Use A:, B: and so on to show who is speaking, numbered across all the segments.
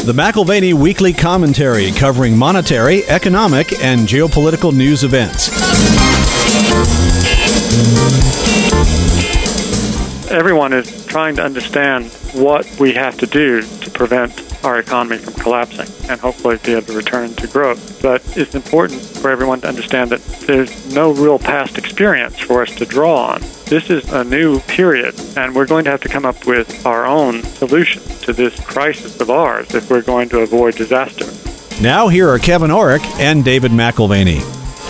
A: The McAlvany Weekly Commentary, covering monetary, economic, and geopolitical news events.
B: Everyone is trying to understand what we have to do to prevent our economy from collapsing and hopefully be able to return to growth. But it's important for everyone to understand that there's no real past experience for us to draw on. This is a new period, and we're going to have to come up with our own solution to this crisis of ours if we're going to avoid disaster.
A: Now here are Kevin Orrick and David McAlvany.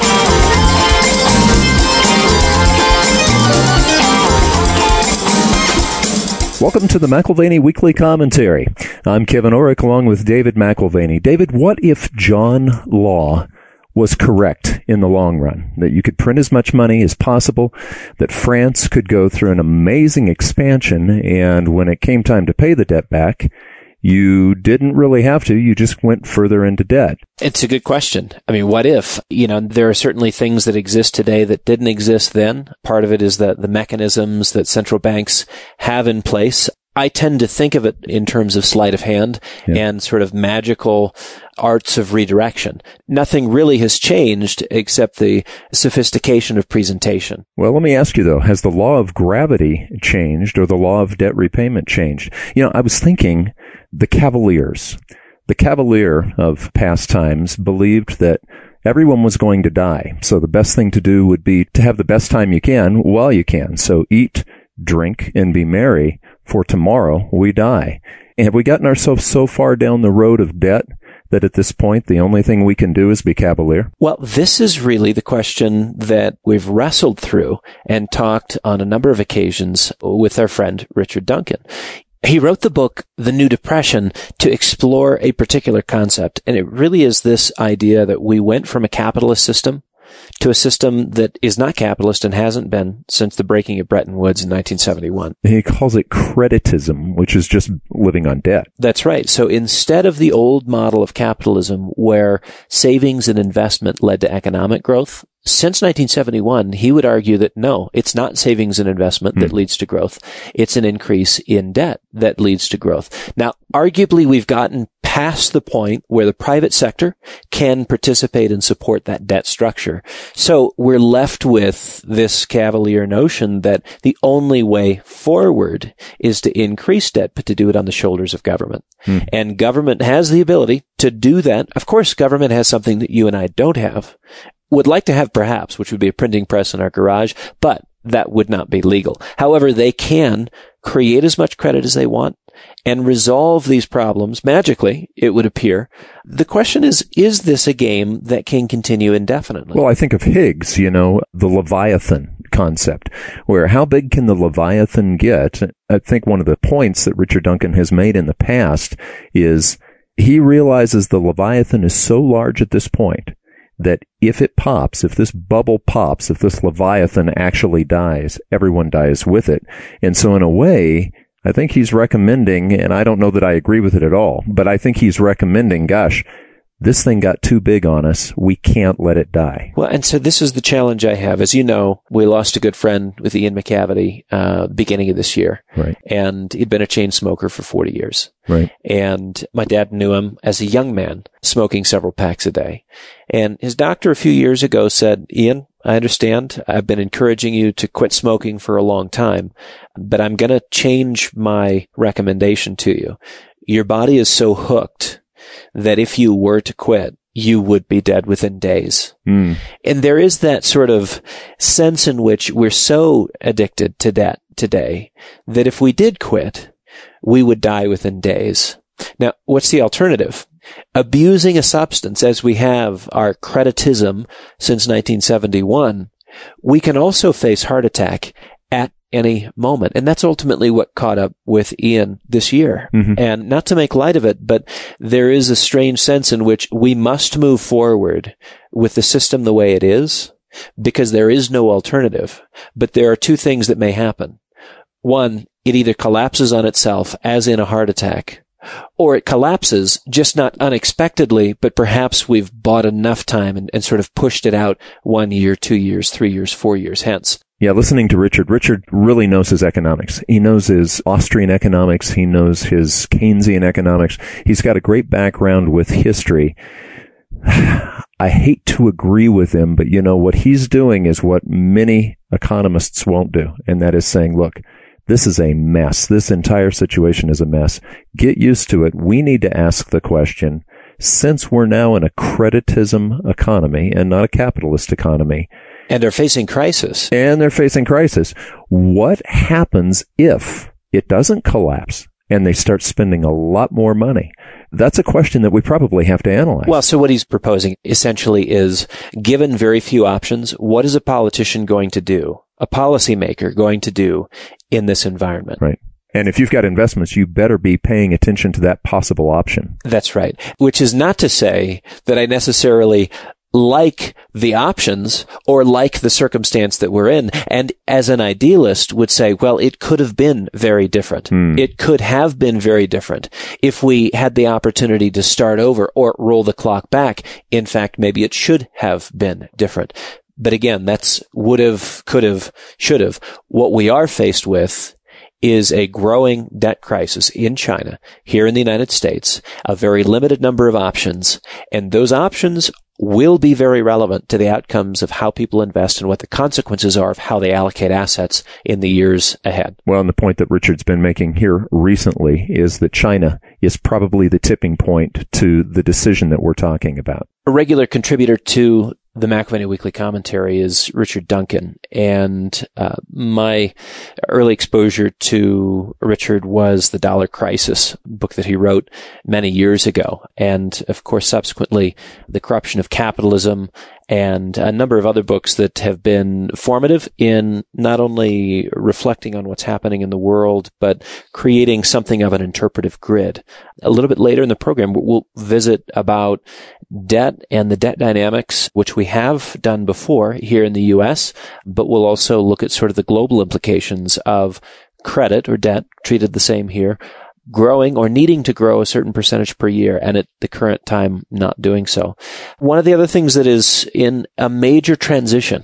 C: Welcome to the McAlvany Weekly Commentary. I'm Kevin Orrick along with David McAlvany. David, what if John Law was correct in the long run? That you could print as much money as possible, that France could go through an amazing expansion, and when it came time to pay the debt back, you didn't really have to. You just went further into debt.
D: It's a good question. I mean, what if? There are certainly things that exist today that didn't exist then. Part of it is the mechanisms that central banks have in place. I tend to think of it in terms of sleight of hand and sort of magical arts of redirection. Nothing really has changed except the sophistication of presentation.
C: Well, let me ask you, though, has the law of gravity changed or the law of debt repayment changed? I was thinking the Cavaliers. The Cavalier of past times believed that everyone was going to die. So the best thing to do would be to have the best time you can while you can. So eat, drink, and be merry, for tomorrow we die. And have we gotten ourselves so far down the road of debt that at this point the only thing we can do is be cavalier?
D: Well, this is really the question that we've wrestled through and talked on a number of occasions with our friend Richard Duncan. He wrote the book, The New Depression, to explore a particular concept. And it really is this idea that we went from a capitalist system to a system that is not capitalist and hasn't been since the breaking of Bretton Woods in 1971.
C: He calls it creditism, which is just living on debt.
D: That's right. So instead of the old model of capitalism where savings and investment led to economic growth, since 1971, he would argue that no, it's not savings and investment that leads to growth. It's an increase in debt that leads to growth. Now, arguably, we've gotten past the point where the private sector can participate and support that debt structure. So we're left with this cavalier notion that the only way forward is to increase debt, but to do it on the shoulders of government. And government has the ability to do that. Of course, government has something that you and I don't have. Would like to have perhaps, which would be a printing press in our garage, but that would not be legal. However, they can create as much credit as they want and resolve these problems magically, it would appear. The question is this a game that can continue indefinitely?
C: Well, I think of Higgs, the Leviathan concept, where how big can the Leviathan get? I think one of the points that Richard Duncan has made in the past is he realizes the Leviathan is so large at this point that if it pops, if this bubble pops, if this Leviathan actually dies, everyone dies with it. And so in a way, I think he's recommending, and I don't know that I agree with it at all, but I think he's recommending, gosh, this thing got too big on us. We can't let it die.
D: Well, and so this is the challenge I have. As you know, we lost a good friend with Ian McCavity, beginning of this year.
C: Right.
D: And he'd been a chain smoker for 40 years.
C: Right.
D: And my dad knew him as a young man, smoking several packs a day. And his doctor a few years ago said, Ian, I understand. I've been encouraging you to quit smoking for a long time, but I'm going to change my recommendation to you. Your body is so hooked that if you were to quit, you would be dead within days. And there is that sort of sense in which we're so addicted to debt today that if we did quit, we would die within days. Now, what's the alternative? Abusing a substance, as we have our creditism since 1971, we can also face heart attack at any moment. And that's ultimately what caught up with Ian this year. And not to make light of it, but there is a strange sense in which we must move forward with the system the way it is, because there is no alternative. But there are two things that may happen. One, it either collapses on itself, as in a heart attack, or it collapses, just not unexpectedly, but perhaps we've bought enough time and sort of pushed it out 1 year, 2 years, 3 years, 4 years hence.
C: Yeah, listening to Richard really knows his economics. He knows his Austrian economics. He knows his Keynesian economics. He's got a great background with history. I hate to agree with him, but what he's doing is what many economists won't do. And that is saying, look, this is a mess. This entire situation is a mess. Get used to it. We need to ask the question, since we're now in a creditism economy and not a capitalist economy,
D: and they're facing crisis.
C: What happens if it doesn't collapse and they start spending a lot more money? That's a question that we probably have to analyze.
D: Well, so what he's proposing essentially is, given very few options, what is a politician going to do, a policymaker going to do in this environment?
C: Right. And if you've got investments, you better be paying attention to that possible option.
D: That's right. Which is not to say that I necessarily like the options or like the circumstance that we're in. And as an idealist would say, well, it could have been very different. It could have been very different if we had the opportunity to start over or roll the clock back. In fact, maybe it should have been different. But again, that's would have, could have, should have. What we are faced with is a growing debt crisis in China, here in the United States, a very limited number of options, and those options will be very relevant to the outcomes of how people invest and what the consequences are of how they allocate assets in the years ahead.
C: Well, and the point that Richard's been making here recently is that China is probably the tipping point to the decision that we're talking about.
D: A regular contributor to the McAvaney Weekly Commentary is Richard Duncan, and my early exposure to Richard was The Dollar Crisis, book that he wrote many years ago, and of course subsequently The Corruption of Capitalism, and a number of other books that have been formative in not only reflecting on what's happening in the world, but creating something of an interpretive grid. A little bit later in the program, we'll visit about debt and the debt dynamics, which we have done before here in the U.S., but we'll also look at sort of the global implications of credit or debt, treated the same here, growing or needing to grow a certain percentage per year, and at the current time not doing so. One of the other things that is in a major transition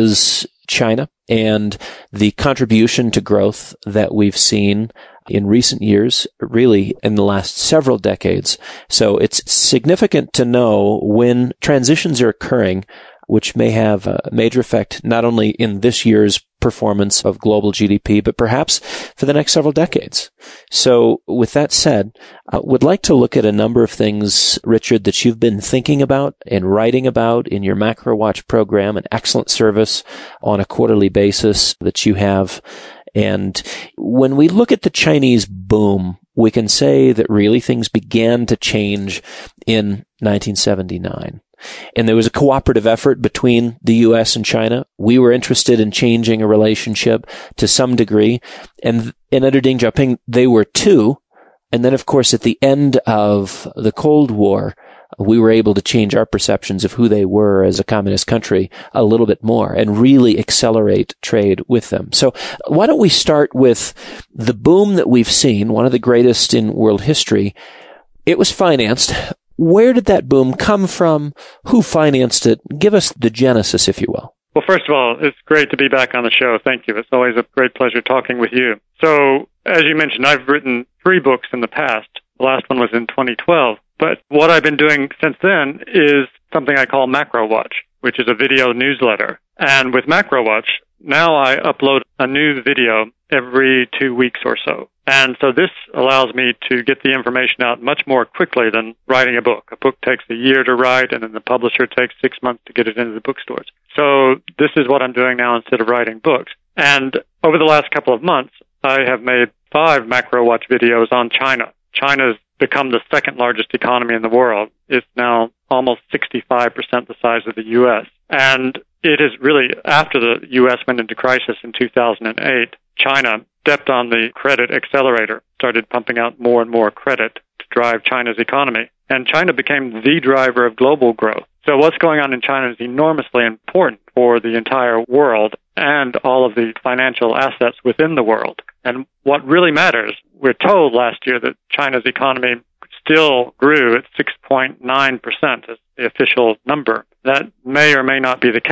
D: is China and the contribution to growth that we've seen in recent years, really in the last several decades. So it's significant to know when transitions are occurring, which may have a major effect not only in this year's performance of global GDP, but perhaps for the next several decades. So with that said, I would like to look at a number of things, Richard, that you've been thinking about and writing about in your Macro Watch program, an excellent service on a quarterly basis that you have. And when we look at the Chinese boom, we can say that really things began to change in 1979. And there was a cooperative effort between the U.S. and China. We were interested in changing a relationship to some degree. And under Deng Xiaoping, they were too. And then, of course, at the end of the Cold War, we were able to change our perceptions of who they were as a communist country a little bit more and really accelerate trade with them. So why don't we start with the boom that we've seen, one of the greatest in world history. It was financed. Where did that boom come from? Who financed it? Give us the genesis, if you will.
B: Well, first of all, it's great to be back on the show. Thank you. It's always a great pleasure talking with you. So, as you mentioned, I've written 3 books in the past. The last one was in 2012. But what I've been doing since then is something I call Macro Watch, which is a video newsletter. And with Macro Watch, now I upload a new video every 2 weeks or so. And so this allows me to get the information out much more quickly than writing a book. A book takes a year to write, and then the publisher takes 6 months to get it into the bookstores. So this is what I'm doing now instead of writing books. And over the last couple of months, I have made 5 Macro Watch videos on China. China's become the second largest economy in the world. It's now almost 65% the size of the U.S. And it is really, after the U.S. went into crisis in 2008, China stepped on the credit accelerator, started pumping out more and more credit to drive China's economy. And China became the driver of global growth. So what's going on in China is enormously important for the entire world and all of the financial assets within the world. And what really matters, we're told last year that China's economy still grew at 6.9% as the official number. That may or may not be the case,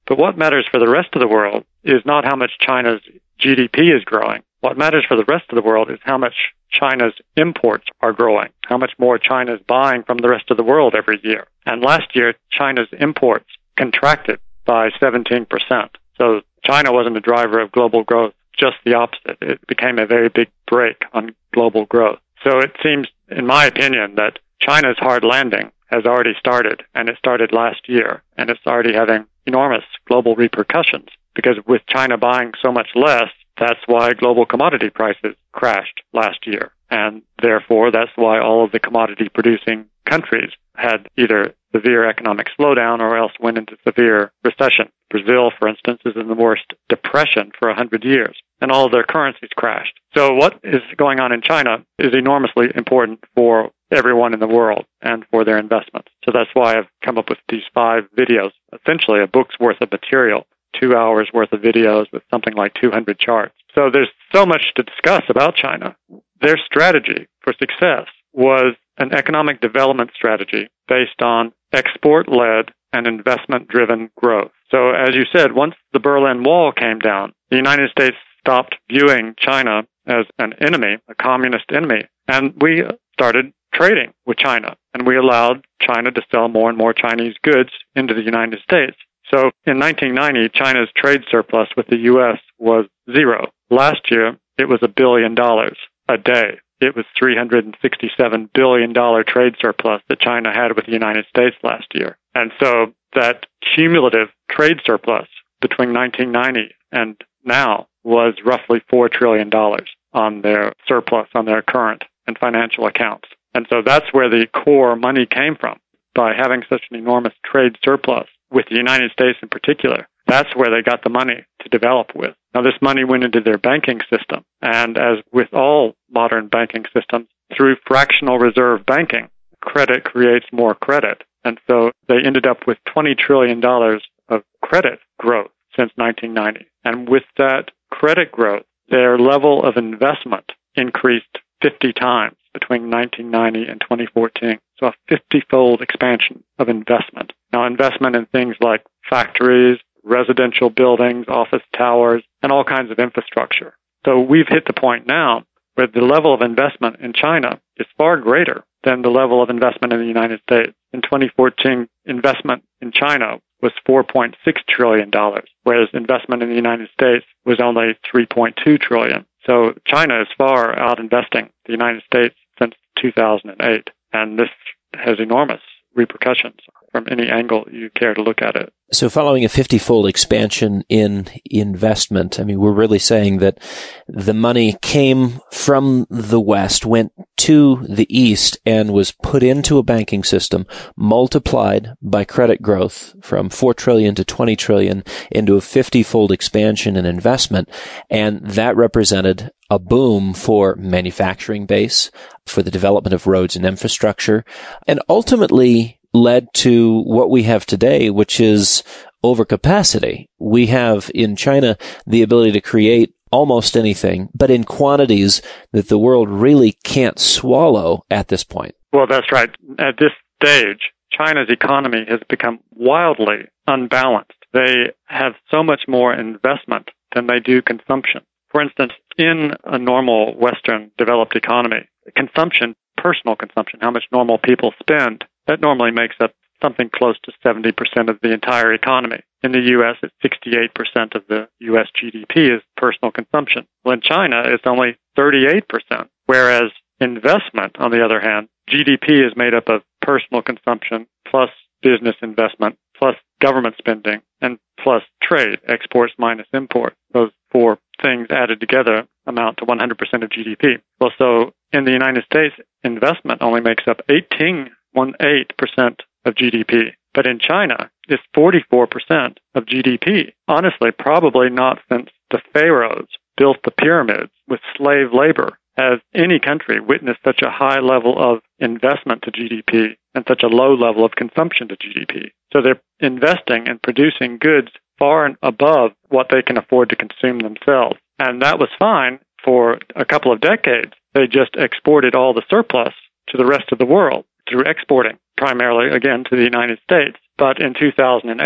B: But what matters for the rest of the world is not how much China's GDP is growing. What matters for the rest of the world is how much China's imports are growing, how much more China is buying from the rest of the world every year. And last year, China's imports contracted by 17%. So China wasn't a driver of global growth, just the opposite. It became a very big brake on global growth. So it seems, in my opinion, that China's hard landing has already started, and it started last year, and it's already having enormous global repercussions, because with China buying so much less, that's why global commodity prices crashed last year. And therefore, that's why all of the commodity-producing countries had either severe economic slowdown or else went into severe recession. Brazil, for instance, is in the worst depression for 100 years, and all of their currencies crashed. So what is going on in China is enormously important for everyone in the world and for their investments. So that's why I've come up with these 5 videos, essentially a book's worth of material, 2 hours worth of videos with something like 200 charts. So there's so much to discuss about China. Their strategy for success was an economic development strategy based on export-led and investment-driven growth. So as you said, once the Berlin Wall came down, the United States stopped viewing China as an enemy, a communist enemy, and we started trading with China, and we allowed China to sell more and more Chinese goods into the United States. So in 1990, China's trade surplus with the U.S. was 0. Last year, it was $1 billion a day. It was $367 billion trade surplus that China had with the United States last year. And so that cumulative trade surplus between 1990 and now was roughly $4 trillion on their surplus, on their current and financial accounts. And so that's where the core money came from, by having such an enormous trade surplus with the United States in particular. That's where they got the money to develop with. Now, this money went into their banking system. And as with all modern banking systems, through fractional reserve banking, credit creates more credit. And so they ended up with $20 trillion of credit growth since 1990. And with that credit growth, their level of investment increased 50 times between 1990 and 2014. So a 50-fold expansion of investment. Now, investment in things like factories, residential buildings, office towers, and all kinds of infrastructure. So we've hit the point now where the level of investment in China is far greater than the level of investment in the United States. In 2014, investment in China was $4.6 trillion, whereas investment in the United States was only $3.2 trillion. So China is far out investing the United States since 2008, and this has enormous repercussions from any angle you care to look at it.
D: So following a 50-fold expansion in investment, I mean, we're really saying that the money came from the West, went to the East, and was put into a banking system, multiplied by credit growth from 4 trillion to 20 trillion into a 50-fold expansion in investment. And that represented a boom for manufacturing base, for the development of roads and infrastructure, and ultimately led to what we have today, which is overcapacity. We have in China the ability to create almost anything, but in quantities that the world really can't swallow at this point.
B: Well, that's right. At this stage, China's economy has become wildly unbalanced. They have so much more investment than they do consumption. For instance, in a normal Western developed economy, consumption, personal consumption, how much normal people spend, that normally makes up something close to 70% of the entire economy. In the U.S., it's 68% of the U.S. GDP is personal consumption. Well, in China, it's only 38%, whereas investment, on the other hand, GDP is made up of personal consumption plus business investment plus government spending and plus trade, exports minus import. Those 4 things added together amount to 100% of GDP. Well, so in the United States, investment only makes up 18% of GDP. But in China, it's 44% of GDP. Honestly, probably not since the pharaohs built the pyramids with slave labor has any country witnessed such a high level of investment to GDP and such a low level of consumption to GDP. So they're investing and producing goods far and above what they can afford to consume themselves. And that was fine for a couple of decades. They just exported all the surplus to the rest of the world through exporting, primarily, again, to the United States. But in 2008,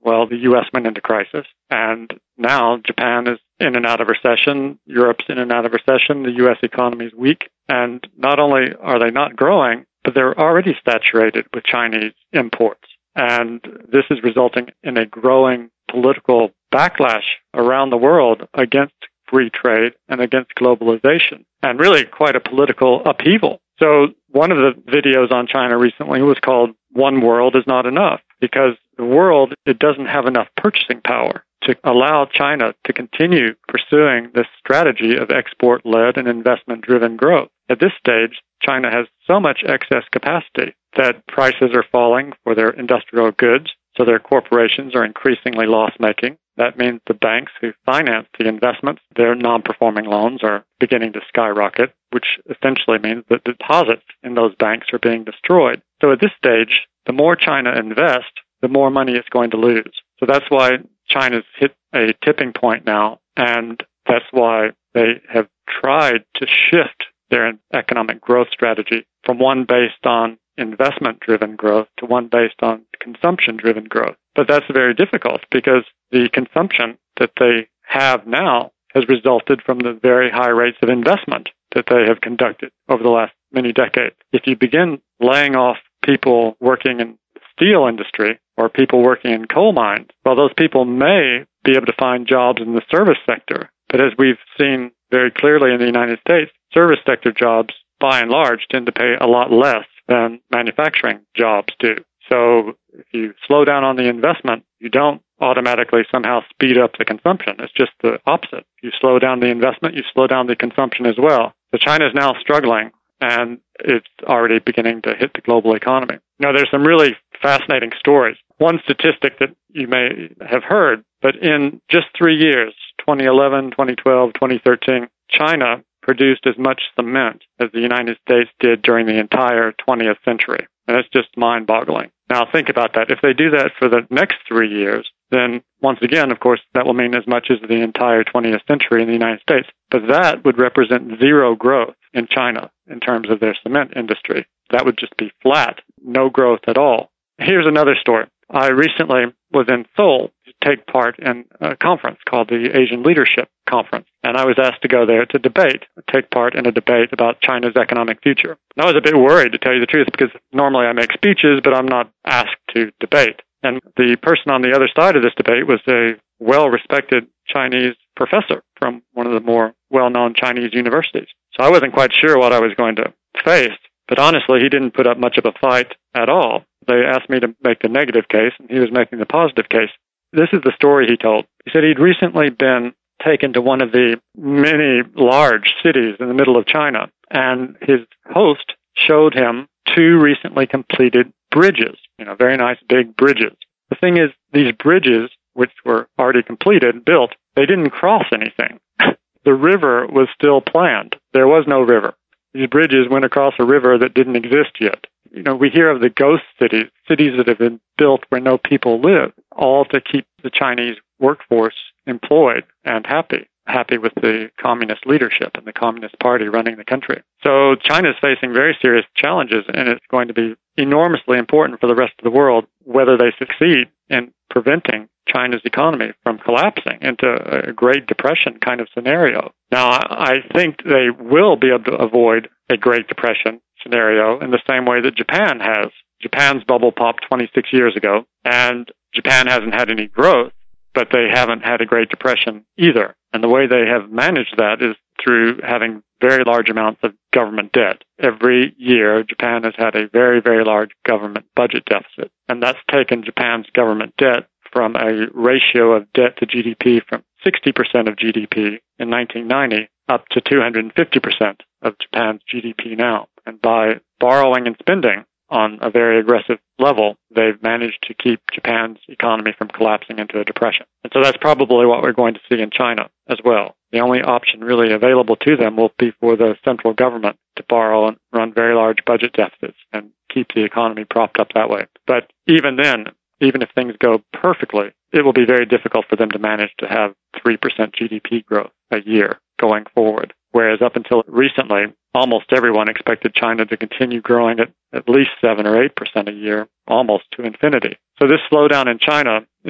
B: Well, the U.S. went into crisis, and now Japan is in and out of recession, Europe's in and out of recession, the U.S. economy is weak, and not only are they not growing, but they're already saturated with Chinese imports. And this is resulting in a growing political backlash around the world against free trade and against globalization, and really quite a political upheaval. So one of the videos on China recently was called "One World is Not Enough," because the world, it doesn't have enough purchasing power to allow China to continue pursuing this strategy of export-led and investment-driven growth. At this stage, China has so much excess capacity that prices are falling for their industrial goods, so their corporations are increasingly loss-making. That means the banks who finance the investments, their non-performing loans are beginning to skyrocket, which essentially means that deposits in those banks are being destroyed. So at this stage, the more China invests, the more money it's going to lose. So that's why China's hit a tipping point now, and that's why they have tried to shift their economic growth strategy from one based on investment-driven growth to one based on consumption-driven growth. But that's very difficult because the consumption that they have now has resulted from the very high rates of investment that they have conducted over the last many decades. If you begin laying off people working in the steel industry or people working in coal mines, well, those people may be able to find jobs in the service sector. But as we've seen very clearly in the United States, service sector jobs, by and large, tend to pay a lot less than manufacturing jobs do. So if you slow down on the investment, you don't automatically somehow speed up the consumption. It's just the opposite. If you slow down the investment, you slow down the consumption as well. So China is now struggling, and it's already beginning to hit the global economy. Now, there's some really fascinating stories. One statistic that you may have heard, but in just 3 years, 2011, 2012, 2013, China produced as much cement as the United States did during the entire 20th century. And it's just mind-boggling. Now, think about that. If they do that for the next 3 years, then once again, of course, that will mean as much as the entire 20th century in the United States. But that would represent zero growth in China in terms of their cement industry. That would just be flat, no growth at all. Here's another story. I recently was in Seoul to take part in a conference called the Asian Leadership Conference, and I was asked to go there to take part in a debate about China's economic future. And I was a bit worried, to tell you the truth, because normally I make speeches, but I'm not asked to debate. And the person on the other side of this debate was a well-respected Chinese professor from one of the more well-known Chinese universities. So I wasn't quite sure what I was going to face, but honestly, he didn't put up much of a fight at all. They asked me to make the negative case, and he was making the positive case. This is the story he told. He said he'd recently been taken to one of the many large cities in the middle of China, and his host showed him 2 recently completed bridges, very nice big bridges. The thing is, these bridges, which were already completed, built, they didn't cross anything. The river was still planned. There was no river. These bridges went across a river that didn't exist yet. We hear of the ghost cities that have been built where no people live, all to keep the Chinese workforce employed and happy with the communist leadership and the Communist Party running the country. So China is facing very serious challenges, and it's going to be enormously important for the rest of the world whether they succeed in preventing China's economy from collapsing into a Great Depression kind of scenario. Now, I think they will be able to avoid a Great Depression scenario in the same way that Japan has. Japan's bubble popped 26 years ago, and Japan hasn't had any growth, but they haven't had a Great Depression either. And the way they have managed that is through having very large amounts of government debt. Every year, Japan has had a very, very large government budget deficit, and that's taken Japan's government debt from a ratio of debt to GDP from 60% of GDP in 1990 up to 250% of Japan's GDP now. And by borrowing and spending on a very aggressive level, they've managed to keep Japan's economy from collapsing into a depression. And so that's probably what we're going to see in China as well. The only option really available to them will be for the central government to borrow and run very large budget deficits and keep the economy propped up that way. But even then, even if things go perfectly, it will be very difficult for them to manage to have 3% GDP growth a year going forward. Whereas up until recently, almost everyone expected China to continue growing at least 7 or 8% a year, almost to infinity. So this slowdown in China is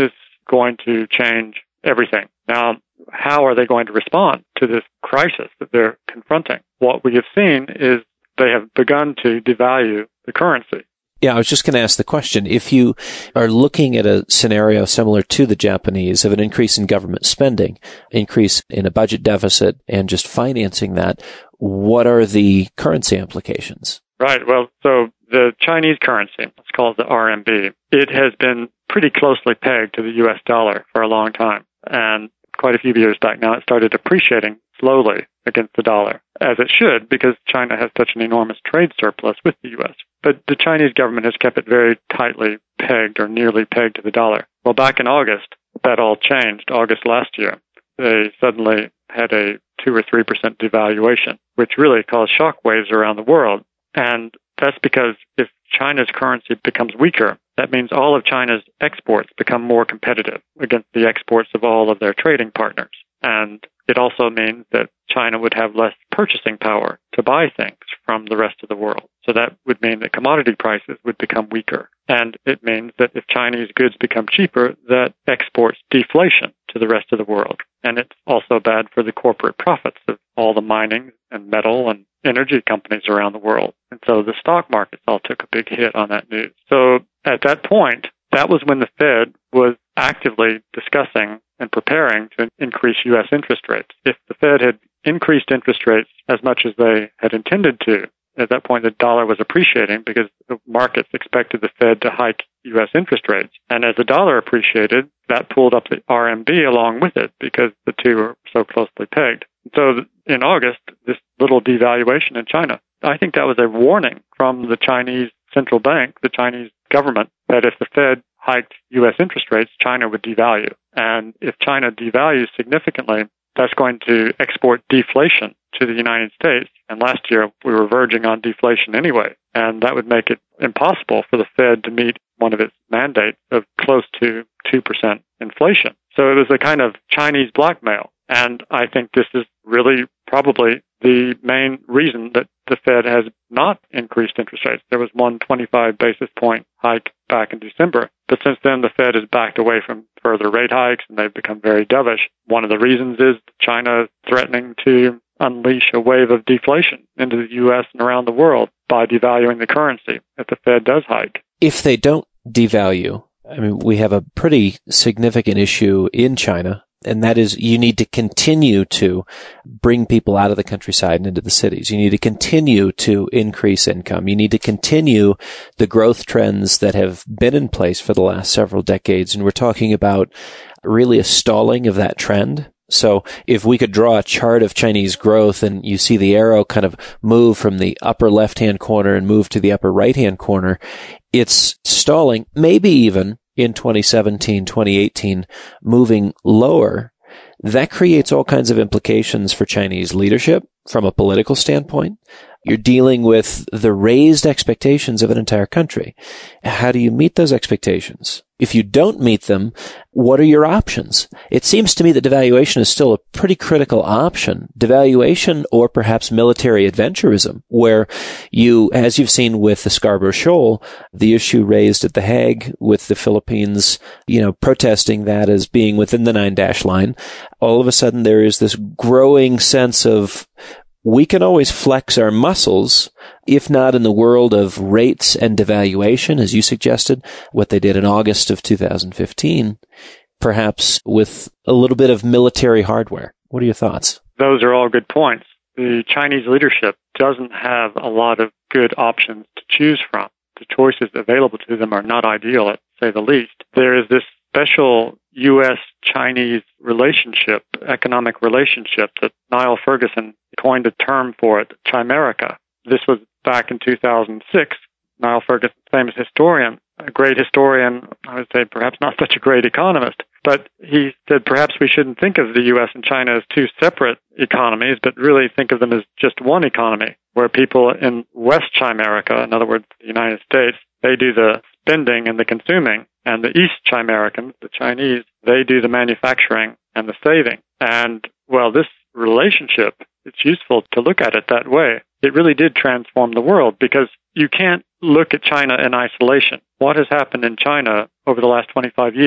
B: going to change everything. Now, how are they going to respond to this crisis that they're confronting? What we have seen is they have begun to devalue the currency.
D: Yeah, I was just going to ask the question. If you are looking at a scenario similar to the Japanese of an increase in government spending, increase in a budget deficit, and just financing that, what are the currency implications?
B: Right. Well, so the Chinese currency, let's call it the RMB, it has been pretty closely pegged to the US dollar for a long time. And quite a few years back now, it started appreciating slowly against the dollar, as it should, because China has such an enormous trade surplus with the U.S. But the Chinese government has kept it very tightly pegged or nearly pegged to the dollar. Well, back in August, that all changed. August last year, they suddenly had a 2 or 3% devaluation, which really caused shockwaves around the world. And that's because if China's currency becomes weaker, that means all of China's exports become more competitive against the exports of all of their trading partners. And it also means that China would have less purchasing power to buy things from the rest of the world. So that would mean that commodity prices would become weaker. And it means that if Chinese goods become cheaper, that exports deflation to the rest of the world. And it's also bad for the corporate profits of all the mining and metal and energy companies around the world. And so the stock markets all took a big hit on that news. So at that point, that was when the Fed was actively discussing and preparing to increase U.S. interest rates. If the Fed had increased interest rates as much as they had intended to, at that point the dollar was appreciating because the markets expected the Fed to hike U.S. interest rates. And as the dollar appreciated, that pulled up the RMB along with it because the two are so closely pegged. So in August, this little devaluation in China, I think that was a warning from the Chinese central bank, the Chinese government, that if the Fed hiked U.S. interest rates, China would devalue. And if China devalues significantly, that's going to export deflation to the United States. And last year, we were verging on deflation anyway. And that would make it impossible for the Fed to meet one of its mandates of close to 2% inflation. So it was a kind of Chinese blackmail. And I think this is really probably the main reason that the Fed has not increased interest rates. There was one 25 basis point hike back in December. But since then, the Fed has backed away from further rate hikes, and they've become very dovish. One of the reasons is China threatening to unleash a wave of deflation into the U.S. and around the world by devaluing the currency if the Fed does hike.
D: If they don't devalue, I mean, we have a pretty significant issue in China, and that is you need to continue to bring people out of the countryside and into the cities. You need to continue to increase income. You need to continue the growth trends that have been in place for the last several decades. And we're talking about really a stalling of that trend. So if we could draw a chart of Chinese growth and you see the arrow kind of move from the upper left-hand corner and move to the upper right-hand corner, it's stalling, maybe even in 2017, 2018, moving lower. That creates all kinds of implications for Chinese leadership from a political standpoint. You're dealing with the raised expectations of an entire country. How do you meet those expectations? If you don't meet them, what are your options? It seems to me that devaluation is still a pretty critical option. Devaluation or perhaps military adventurism, where you, as you've seen with the Scarborough Shoal, the issue raised at The Hague with the Philippines, protesting that as being within the 9-dash line, all of a sudden there is this growing sense of we can always flex our muscles, if not in the world of rates and devaluation, as you suggested, what they did in August of 2015, perhaps with a little bit of military hardware. What are your thoughts?
B: Those are all good points. The Chinese leadership doesn't have a lot of good options to choose from. The choices available to them are not ideal, to say the least. There is this special U.S.-Chinese relationship, economic relationship, that Niall Ferguson coined a term for it, Chimerica. This was back in 2006. Niall Ferguson, famous historian, a great historian, I would say perhaps not such a great economist, but he said perhaps we shouldn't think of the U.S. and China as two separate economies, but really think of them as just one economy, where people in West Chimerica, in other words, the United States, they do the spending and the consuming, and the East Chimericans, the Chinese, they do the manufacturing and the saving. And, well, this relationship, it's useful to look at it that way. It really did transform the world because you can't look at China in isolation. What has happened in China over the last 25 years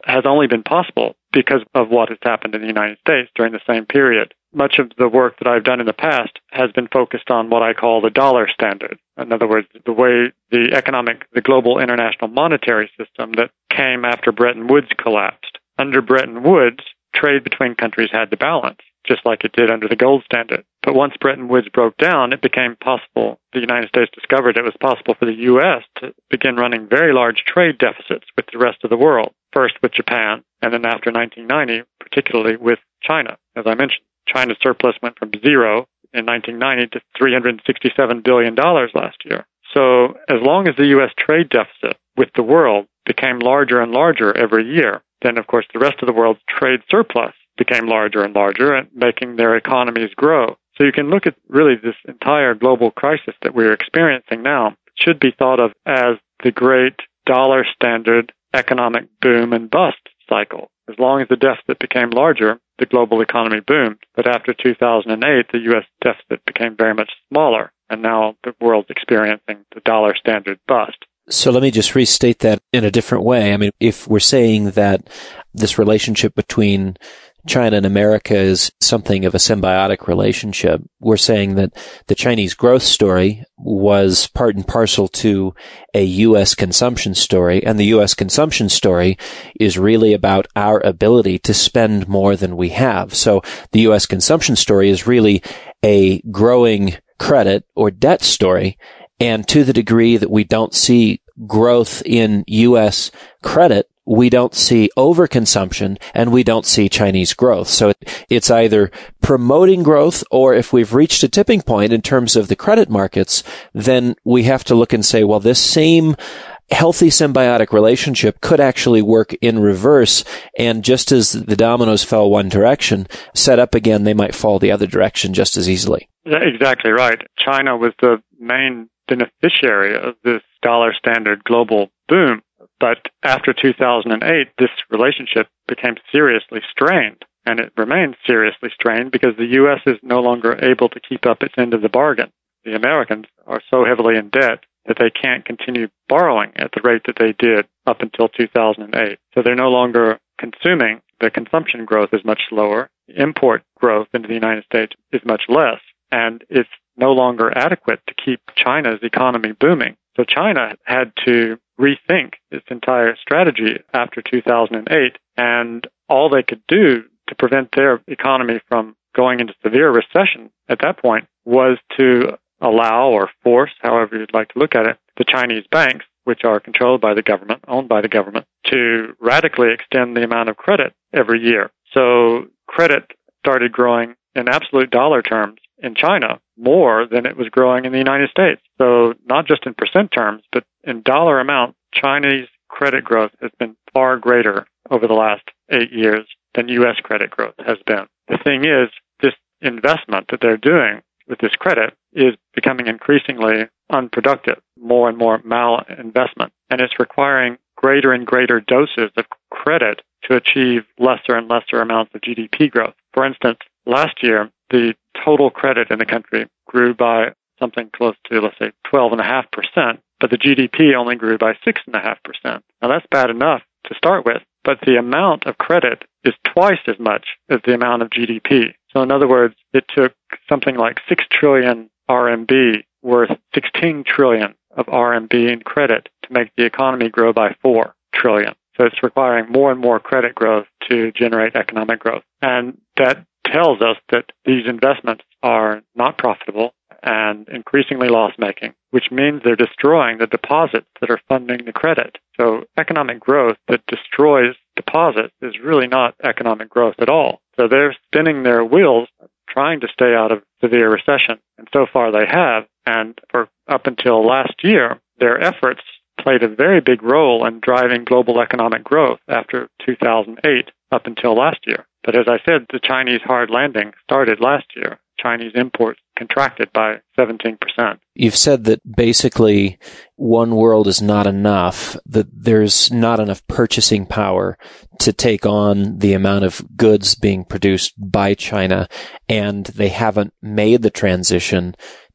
B: has only been possible because of what has happened in the United States during the same period. Much of the work that I've done in the past has been focused on what I call the dollar standard. In other words, the way the global international monetary system that came after Bretton Woods collapsed. Under Bretton Woods, trade between countries had to balance, just like it did under the gold standard. But once Bretton Woods broke down, it became possible, the United States discovered it was possible for the U.S. to begin running very large trade deficits with the rest of the world, first with Japan, and then after 1990, particularly with China. As I mentioned, China's surplus went from zero in 1990 to $367 billion last year. So as long as the U.S. trade deficit with the world became larger and larger every year, then of course the rest of the world's trade surplus became larger and larger, and making their economies grow. So you can look at really this entire global crisis that we're experiencing now should be thought of as the great dollar standard economic boom and bust cycle. As long as the deficit became larger, the global economy boomed. But after 2008, the U.S. deficit became very much smaller, and now the world's experiencing the dollar standard bust.
D: So let me just restate that in a different way. I mean, if we're saying that this relationship between China and America is something of a symbiotic relationship, we're saying that the Chinese growth story was part and parcel to a U.S. consumption story, and the U.S. consumption story is really about our ability to spend more than we have. So the U.S. consumption story is really a growing credit or debt story, and to the degree that we don't see growth in U.S. credit, we don't see overconsumption, and we don't see Chinese growth. So it's either promoting growth, or if we've reached a tipping point in terms of the credit markets, then we have to look and say, well, this same healthy symbiotic relationship could actually work in reverse, and just as the dominoes fell one direction, set up again, they might fall the other direction just as easily.
B: Yeah, exactly right. China was the main beneficiary of this dollar standard global boom. But after 2008, this relationship became seriously strained, and it remains seriously strained because the U.S. is no longer able to keep up its end of the bargain. The Americans are so heavily in debt that they can't continue borrowing at the rate that they did up until 2008. So they're no longer consuming. The consumption growth is much slower. The import growth into the United States is much less, and it's no longer adequate to keep China's economy booming. So China had to rethink its entire strategy after 2008, and all they could do to prevent their economy from going into severe recession at that point was to allow or force, however you'd like to look at it, the Chinese banks, which are controlled by the government, owned by the government, to radically extend the amount of credit every year. So credit started growing in absolute dollar terms in China more than it was growing in the United States. So not just in percent terms, but in dollar amount, Chinese credit growth has been far greater over the last 8 years than U.S. credit growth has been. The thing is, this investment that they're doing with this credit is becoming increasingly unproductive, more and more malinvestment, and it's requiring greater and greater doses of credit to achieve lesser and lesser amounts of GDP growth. For instance, last year, the total credit in the country grew by something close to, let's say, 12.5%, but the GDP only grew by 6.5%. Now, that's bad enough to start with, but the amount of credit is twice as much as the amount of GDP. So in other words, it took something like 6 trillion RMB worth 16 trillion of RMB in credit to make the economy grow by 4 trillion. So it's requiring more and more credit growth to generate economic growth. And that tells us that these investments are not profitable and increasingly loss-making, which means they're destroying the deposits that are funding the credit. So economic growth that destroys deposits is really not economic growth at all. So they're spinning their wheels trying to stay out of severe recession. And so far they have. And for up until last year, their efforts played a very big role in driving global economic growth after 2008 up until last year. But as I said, the Chinese hard landing started last year. Chinese imports contracted by 17%.
D: You've said that basically one world is not enough, that there's not enough purchasing power to take on the amount of goods being produced by China, and they haven't made the transition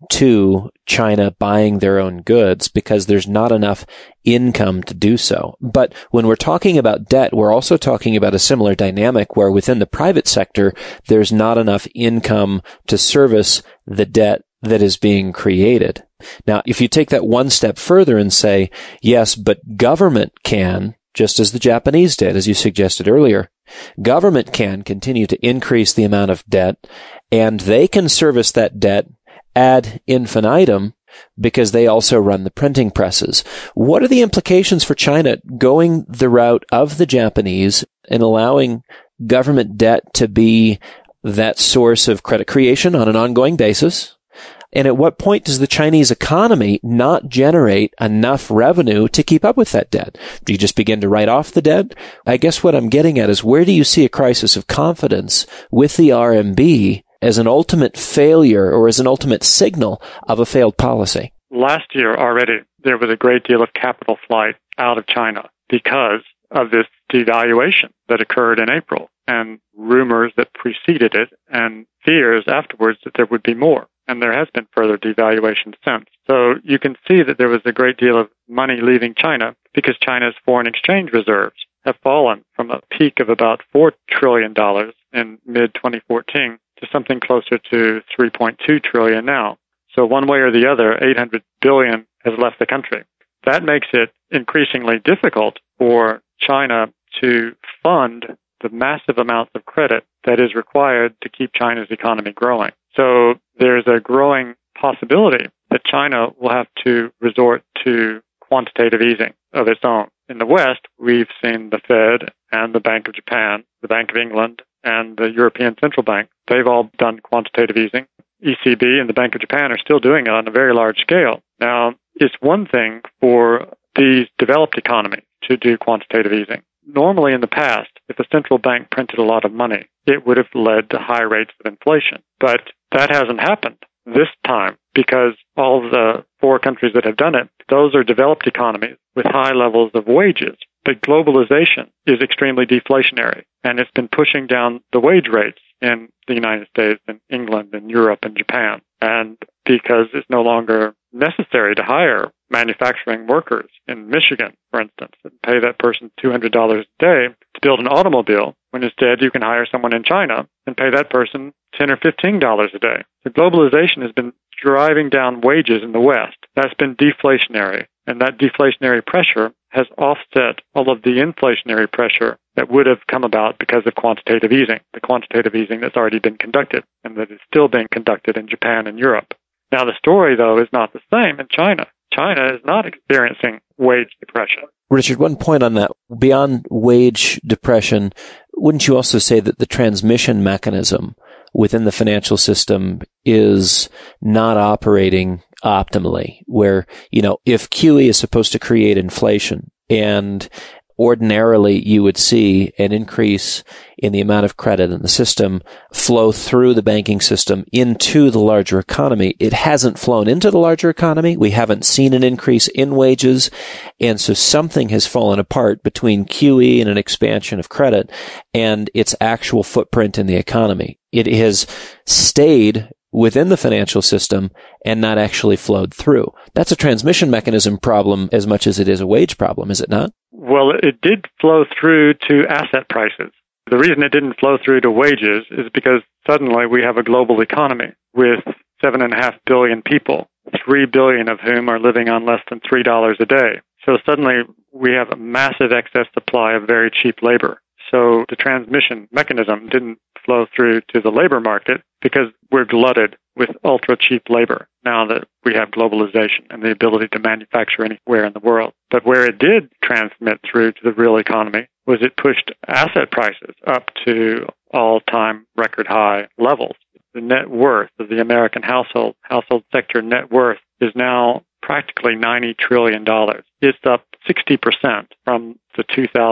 D: to China buying their own goods because there's not enough income to do so. But when we're talking about debt, we're also talking about a similar dynamic where within the private sector, there's not enough income to service the debt that is being created. Now, if you take that one step further and say, yes, but government can, just as the Japanese did, as you suggested earlier, government can continue to increase the amount of debt, and they can service that debt ad infinitum because they also run the printing presses. What are the implications for China going the route of the Japanese and allowing government debt to be that source of credit creation on an ongoing basis? And at what point does the Chinese economy not generate enough revenue to keep up with that debt? Do you just begin to write off the debt? I guess what I'm getting at is, where do you see a crisis of confidence with the RMB as an ultimate failure or as an ultimate signal of a failed policy?
B: Last year already, there was a great deal of capital flight out of China because of this devaluation that occurred in April, and rumors that preceded it and fears afterwards that there would be more. And there has been further devaluation since. So you can see that there was a great deal of money leaving China because China's foreign exchange reserves have fallen from a peak of about $4 trillion in mid-2014 to something closer to $3.2 trillion now. So one way or the other, $800 billion has left the country. That makes it increasingly difficult for China to fund the massive amounts of credit that is required to keep China's economy growing. So there's a growing possibility that China will have to resort to quantitative easing of its own. In the West, we've seen the Fed and the Bank of Japan, the Bank of England, and the European Central Bank. They've all done quantitative easing. ECB and the Bank of Japan are still doing it on a very large scale. Now, it's one thing for these developed economies to do quantitative easing. Normally in the past, if a central bank printed a lot of money, it would have led to high rates of inflation. But that hasn't happened this time because all of the four countries that have done it, those are developed economies with high levels of wages. But globalization is extremely deflationary, and it's been pushing down the wage rates in the United States and England and Europe and Japan. And because it's no longer necessary to hire manufacturing workers in Michigan, for instance, and pay that person $200 a day to build an automobile, when instead you can hire someone in China and pay that person $10 or $15 a day. So globalization has been driving down wages in the West. That's been deflationary, and that deflationary pressure has offset all of the inflationary pressure that would have come about because of quantitative easing, the quantitative easing that's already been conducted and that is still being conducted in Japan and Europe. Now, the story, though, is not the same in China. China is not experiencing wage depression.
D: Richard, one point on that. Beyond wage depression, wouldn't you also say that the transmission mechanism within the financial system is not operating optimally, where, if QE is supposed to create inflation, and ordinarily you would see an increase in the amount of credit in the system flow through the banking system into the larger economy. It hasn't flown into the larger economy. We haven't seen an increase in wages. And so something has fallen apart between QE and an expansion of credit and its actual footprint in the economy. It has stayed within the financial system and not actually flowed through. That's a transmission mechanism problem as much as it is a wage problem, is it not?
B: Well, it did flow through to asset prices. The reason it didn't flow through to wages is because suddenly we have a global economy with 7.5 billion people, 3 billion of whom are living on less than $3 a day. So suddenly we have a massive excess supply of very cheap labor. So the transmission mechanism didn't flow through to the labor market because we're glutted with ultra-cheap labor now that we have globalization and the ability to manufacture anywhere in the world. But where it did transmit through to the real economy was it pushed asset prices up to all-time record high levels. The net worth of the American household sector net worth is now practically $90 trillion. It's up 60% from the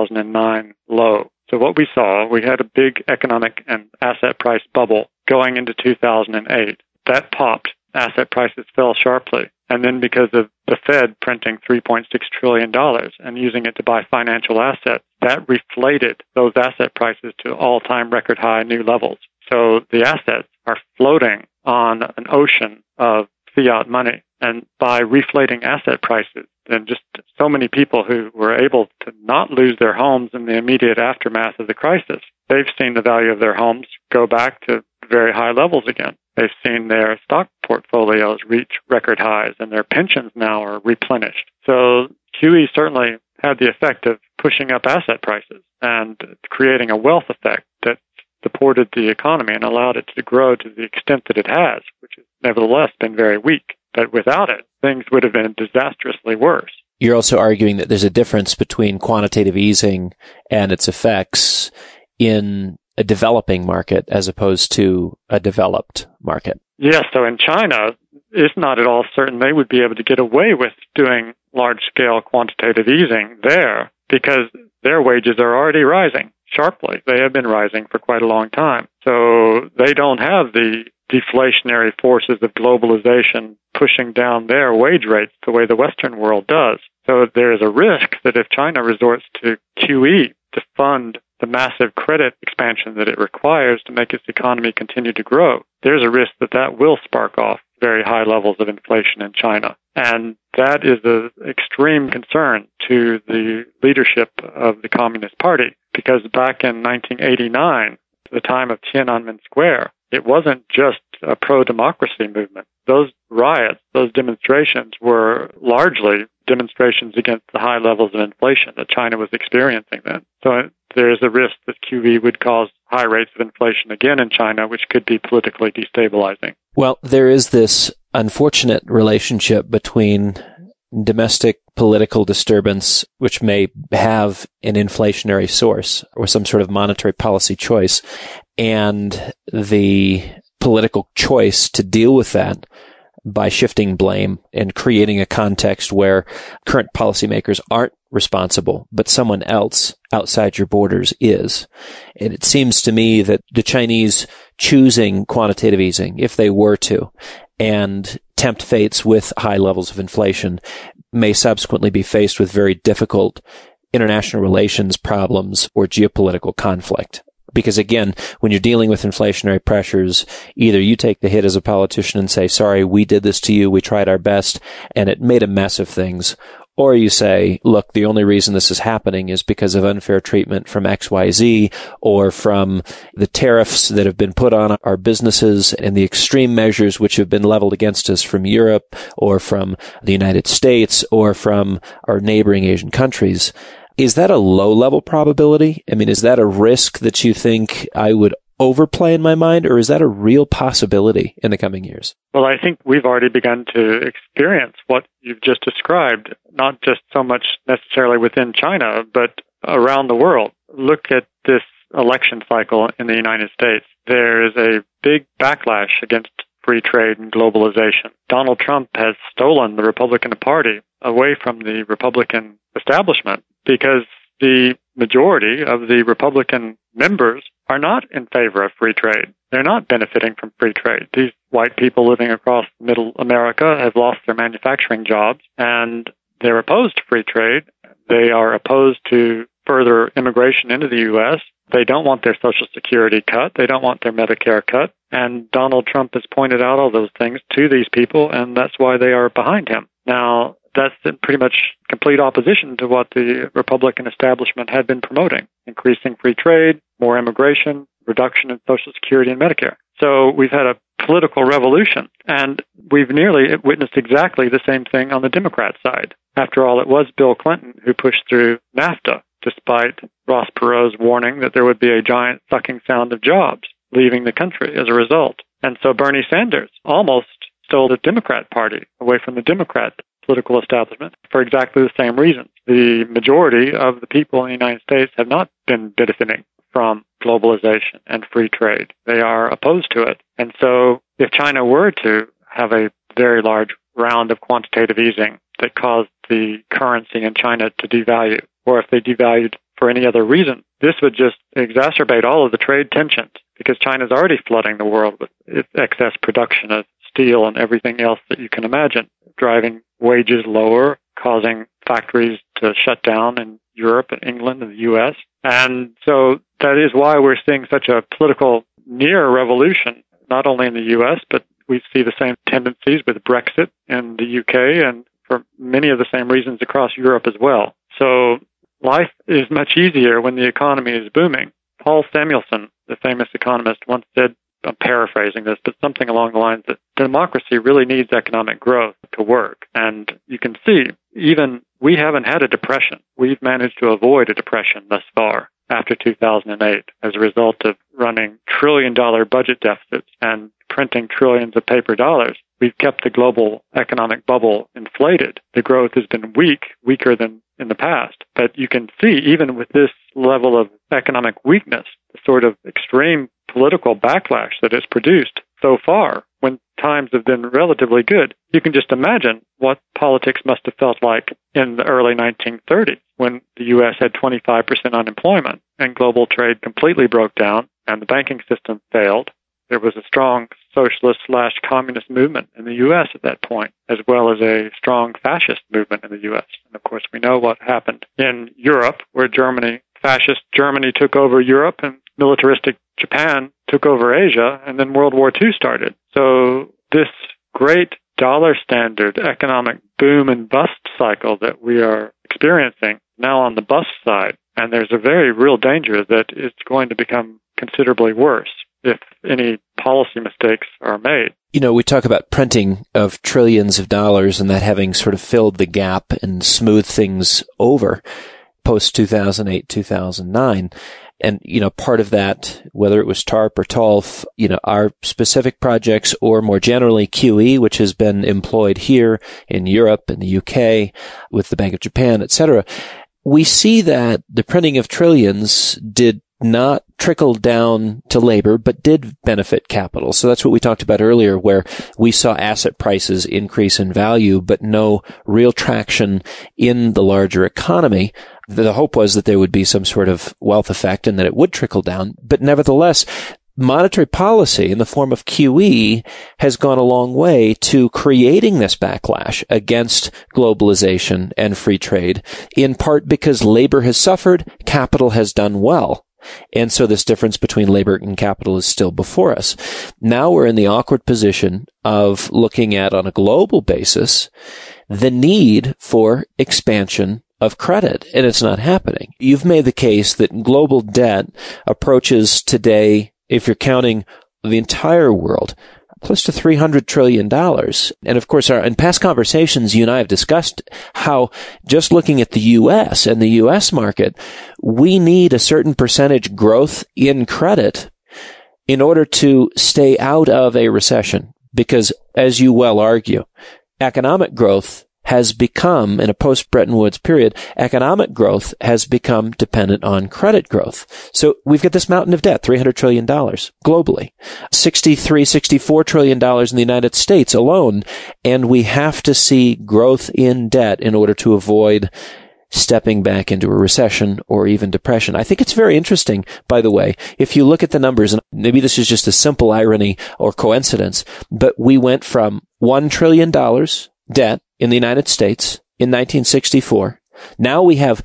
B: 2009 low. So what we saw, we had a big economic and asset price bubble going into 2008. that popped. Asset prices fell sharply. And then because of the Fed printing $3.6 trillion and using it to buy financial assets, that reflated those asset prices to all-time record high new levels. So the assets are floating on an ocean of fiat money. And by reflating asset prices, then just so many people who were able to not lose their homes in the immediate aftermath of the crisis, they've seen the value of their homes go back to very high levels again. They've seen their stock portfolios reach record highs, and their pensions now are replenished. So QE certainly had the effect of pushing up asset prices and creating a wealth effect that supported the economy and allowed it to grow to the extent that it has, which has nevertheless been very weak. But without it, things would have been disastrously worse.
D: You're also arguing that there's a difference between quantitative easing and its effects in a developing market as opposed to a developed market.
B: Yes, so in China, it's not at all certain they would be able to get away with doing large-scale quantitative easing there because their wages are already rising sharply. They have been rising for quite a long time. So they don't have the deflationary forces of globalization pushing down their wage rates the way the Western world does. So there is a risk that if China resorts to QE to fund the massive credit expansion that it requires to make its economy continue to grow, there's a risk that that will spark off very high levels of inflation in China. And that is an extreme concern to the leadership of the Communist Party, because back in 1989, the time of Tiananmen Square, it wasn't just a pro-democracy movement. Those riots, those demonstrations were largely demonstrations against the high levels of inflation that China was experiencing then. So there is a risk that QE would cause high rates of inflation again in China, which could be politically destabilizing.
D: Well, there is this unfortunate relationship between domestic political disturbance, which may have an inflationary source or some sort of monetary policy choice, and the political choice to deal with that by shifting blame and creating a context where current policymakers aren't responsible, but someone else outside your borders is. And it seems to me that the Chinese choosing quantitative easing, if they were to, and tempt fates with high levels of inflation, may subsequently be faced with very difficult international relations problems or geopolitical conflict. Because again, when you're dealing with inflationary pressures, either you take the hit as a politician and say, sorry, we did this to you, we tried our best, and it made a mess of things. Or you say, look, the only reason this is happening is because of unfair treatment from XYZ or from the tariffs that have been put on our businesses and the extreme measures which have been leveled against us from Europe or from the United States or from our neighboring Asian countries. Is that a low-level probability? I mean, is that a risk that you think I would overplay in my mind, or is that a real possibility in the coming years?
B: Well, I think we've already begun to experience what you've just described, not just so much necessarily within China, but around the world. Look at this election cycle in the United States. There is a big backlash against free trade and globalization. Donald Trump has stolen the Republican Party away from the Republican establishment because the majority of the Republican members are not in favor of free trade. They're not benefiting from free trade. These white people living across middle America have lost their manufacturing jobs, and they're opposed to free trade. They are opposed to further immigration into the U.S. They don't want their Social Security cut. They don't want their Medicare cut. And Donald Trump has pointed out all those things to these people, and that's why they are behind him. Now, that's in pretty much complete opposition to what the Republican establishment had been promoting: increasing free trade, more immigration, reduction in Social Security and Medicare. So we've had a political revolution, and we've nearly witnessed exactly the same thing on the Democrat side. After all, it was Bill Clinton who pushed through NAFTA, despite Ross Perot's warning that there would be a giant sucking sound of jobs leaving the country as a result. And so Bernie Sanders almost stole the Democrat Party away from the Democrat political establishment for exactly the same reasons. The majority of the people in the United States have not been benefiting from globalization and free trade. They are opposed to it. And so if China were to have a very large round of quantitative easing that caused the currency in China to devalue, or if they devalued for any other reason, this would just exacerbate all of the trade tensions, because China's already flooding the world with its excess production of steel and everything else that you can imagine, driving wages lower, causing factories to shut down in Europe and England and the U.S. And so that is why we're seeing such a political near revolution, not only in the U.S., but we see the same tendencies with Brexit in the U.K. and for many of the same reasons across Europe as well. So life is much easier when the economy is booming. Paul Samuelson, the famous economist, once said, I'm paraphrasing this, but something along the lines that democracy really needs economic growth to work. And you can see, even we haven't had a depression. We've managed to avoid a depression thus far after 2008 as a result of running trillion-dollar budget deficits and printing trillions of paper dollars. We've kept the global economic bubble inflated. The growth has been weaker than in the past. But you can see, even with this level of economic weakness, the sort of extreme political backlash that it's produced so far, when times have been relatively good, you can just imagine what politics must have felt like in the early 1930s, when the U.S. had 25% unemployment and global trade completely broke down and the banking system failed. There was a strong socialist/communist movement in the U.S. at that point, as well as a strong fascist movement in the U.S. And of course, we know what happened in Europe, where fascist Germany took over Europe and militaristic Japan took over Asia, and then World War II started. So this great dollar standard economic boom and bust cycle that we are experiencing now on the bust side, and there's a very real danger that it's going to become considerably worse if any policy mistakes are made.
D: You know, we talk about printing of trillions of dollars and that having sort of filled the gap and smoothed things over post 2008, 2009. And, you know, part of that, whether it was TARP or TALF, you know, our specific projects or more generally QE, which has been employed here in Europe and the UK with the Bank of Japan, et cetera, we see that the printing of trillions did not trickle down to labor, but did benefit capital. So that's what we talked about earlier, where we saw asset prices increase in value, but no real traction in the larger economy. The hope was that there would be some sort of wealth effect and that it would trickle down. But nevertheless, monetary policy in the form of QE has gone a long way to creating this backlash against globalization and free trade, in part because labor has suffered, capital has done well. And so this difference between labor and capital is still before us. Now we're in the awkward position of looking at, on a global basis, the need for expansion of credit, and it's not happening. You've made the case that global debt approaches today, if you're counting the entire world, close to $300 trillion. And of course, in past conversations, you and I have discussed how just looking at the U.S. and the U.S. market, we need a certain percentage growth in credit in order to stay out of a recession. Because, as you well argue, economic growth has become, in a post-Bretton Woods period, economic growth has become dependent on credit growth. So we've got this mountain of debt, $300 trillion globally, $64 trillion in the United States alone, and we have to see growth in debt in order to avoid stepping back into a recession or even depression. I think it's very interesting, by the way, if you look at the numbers, and maybe this is just a simple irony or coincidence, but we went from $1 trillion debt in the United States in 1964. Now we have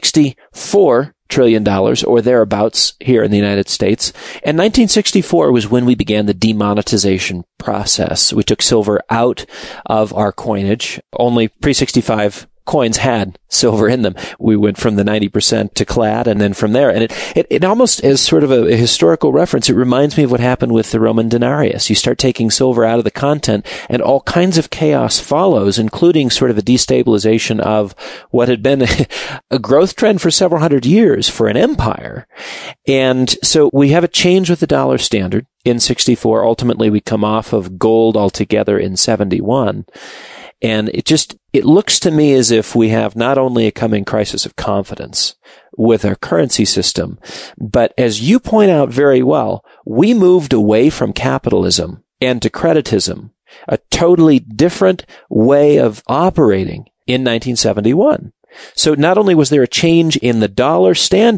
D: $64 trillion or thereabouts here in the United States. And 1964 was when we began the demonetization process. We took silver out of our coinage. Only pre-65 coins had silver in them. We went from the 90% to clad, and then from there. And it almost is sort of a historical reference. It reminds me of what happened with the Roman denarius. You start taking silver out of the content, and all kinds of chaos follows, including sort of a destabilization of what had been a growth trend for several hundred years for an empire. And so we have a change with the dollar standard in 64. Ultimately, we come off of gold altogether in 71. And it looks to me as if we have not only a coming crisis of confidence with our currency system, but as you point out very well, we moved away from capitalism and to creditism, a totally different way of operating in 1971. So not only was there a change in the dollar standard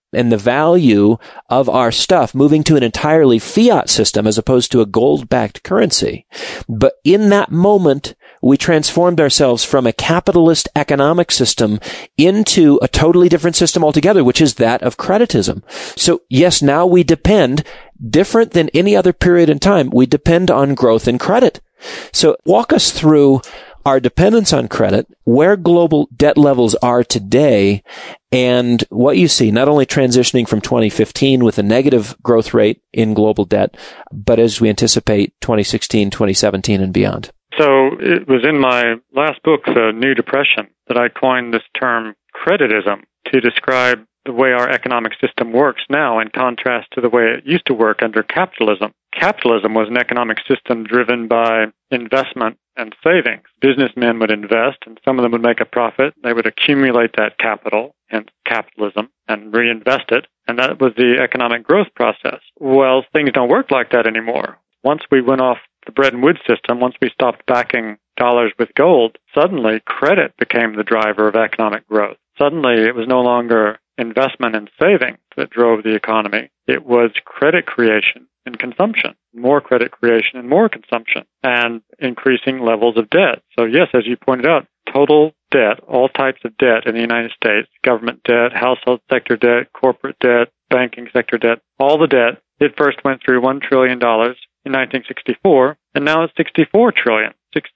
D: and the value of our stuff moving to an entirely fiat system as opposed to a gold-backed currency. But in that moment, we transformed ourselves from a capitalist economic system into a totally different system altogether, which is that of creditism. So yes, now we depend, different than any other period in time, we depend on growth and credit. So walk us through our dependence on credit, where global debt levels are today, and what you see, not only transitioning from 2015 with a negative growth rate in global debt, but as we anticipate 2016, 2017, and beyond.
B: So it was in my last book, The New Depression, that I coined this term creditism to describe the way our economic system works now in contrast to the way it used to work under capitalism. Capitalism was an economic system driven by investment and savings. Businessmen would invest, and some of them would make a profit. They would accumulate that capital, hence capitalism, and reinvest it. And that was the economic growth process. Well, things don't work like that anymore. Once we went off the Bretton Woods system, once we stopped backing dollars with gold, suddenly credit became the driver of economic growth. Suddenly it was no longer investment and savings that drove the economy. It was credit creation and consumption, more credit creation and more consumption, and increasing levels of debt. So yes, as you pointed out, total debt, all types of debt in the United States, government debt, household sector debt, corporate debt, banking sector debt, all the debt, it first went through $1 trillion in 1964, and now it's $64 trillion,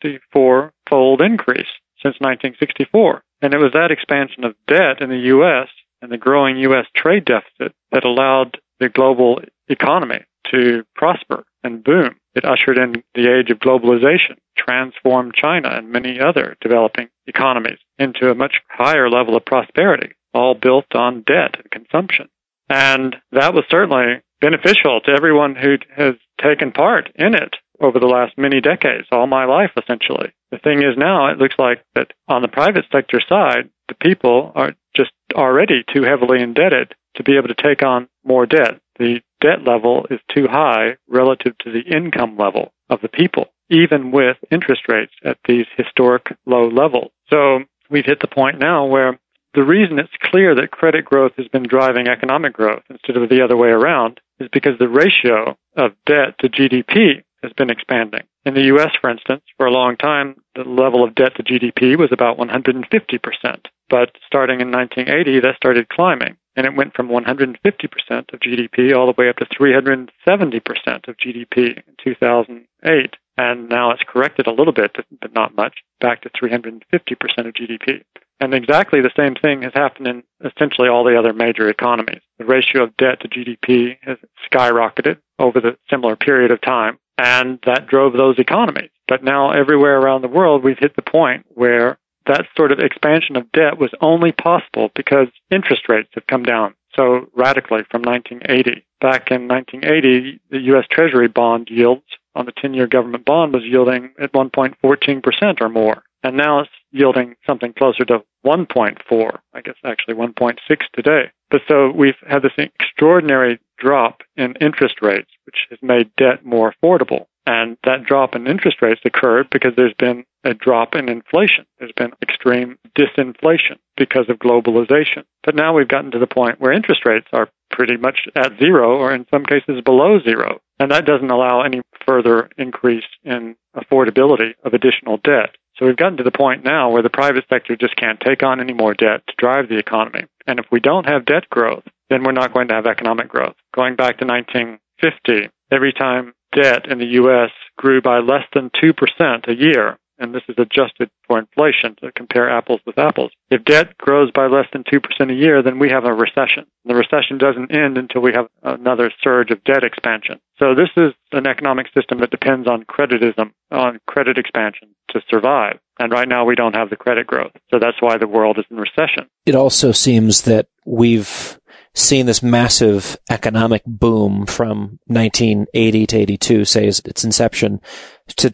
B: 64-fold increase since 1964. And it was that expansion of debt in the U.S. and the growing U.S. trade deficit that allowed the global economy to prosper and boom. It ushered in the age of globalization, transformed China and many other developing economies into a much higher level of prosperity, all built on debt and consumption. And that was certainly beneficial to everyone who has taken part in it over the last many decades, all my life essentially. The thing is now, it looks like that on the private sector side, the people are just already too heavily indebted to be able to take on more debt. The debt level is too high relative to the income level of the people, even with interest rates at these historic low levels. So we've hit the point now where the reason it's clear that credit growth has been driving economic growth instead of the other way around is because the ratio of debt to GDP has been expanding. In the U.S., for instance, for a long time, the level of debt to GDP was about 150%. But starting in 1980, that started climbing, and it went from 150% of GDP all the way up to 370% of GDP in 2008. And now it's corrected a little bit, but not much, back to 350% of GDP. And exactly the same thing has happened in essentially all the other major economies. The ratio of debt to GDP has skyrocketed over the similar period of time, and that drove those economies. But now everywhere around the world, we've hit the point where that sort of expansion of debt was only possible because interest rates have come down so radically from 1980. Back in 1980, the U.S. Treasury bond yields on the 10-year government bond was yielding at 1.14% or more. And now it's yielding something closer to 1.4, I guess actually 1.6 today. But so we've had this extraordinary drop in interest rates, which has made debt more affordable. And that drop in interest rates occurred because there's been a drop in inflation. There's been extreme disinflation because of globalization. But now we've gotten to the point where interest rates are pretty much at zero or in some cases below zero. And that doesn't allow any further increase in affordability of additional debt. So we've gotten to the point now where the private sector just can't take on any more debt to drive the economy. And if we don't have debt growth, then we're not going to have economic growth. Going back to 1950, every time debt in the U.S. grew by less than 2% a year, and this is adjusted for inflation to compare apples with apples. If debt grows by less than 2% a year, then we have a recession. The recession doesn't end until we have another surge of debt expansion. So this is an economic system that depends on creditism, on credit expansion to survive. And right now we don't have the credit growth. So that's why the world is in recession.
D: It also seems that we've seen this massive economic boom from 1980 to 82, say, as its inception, to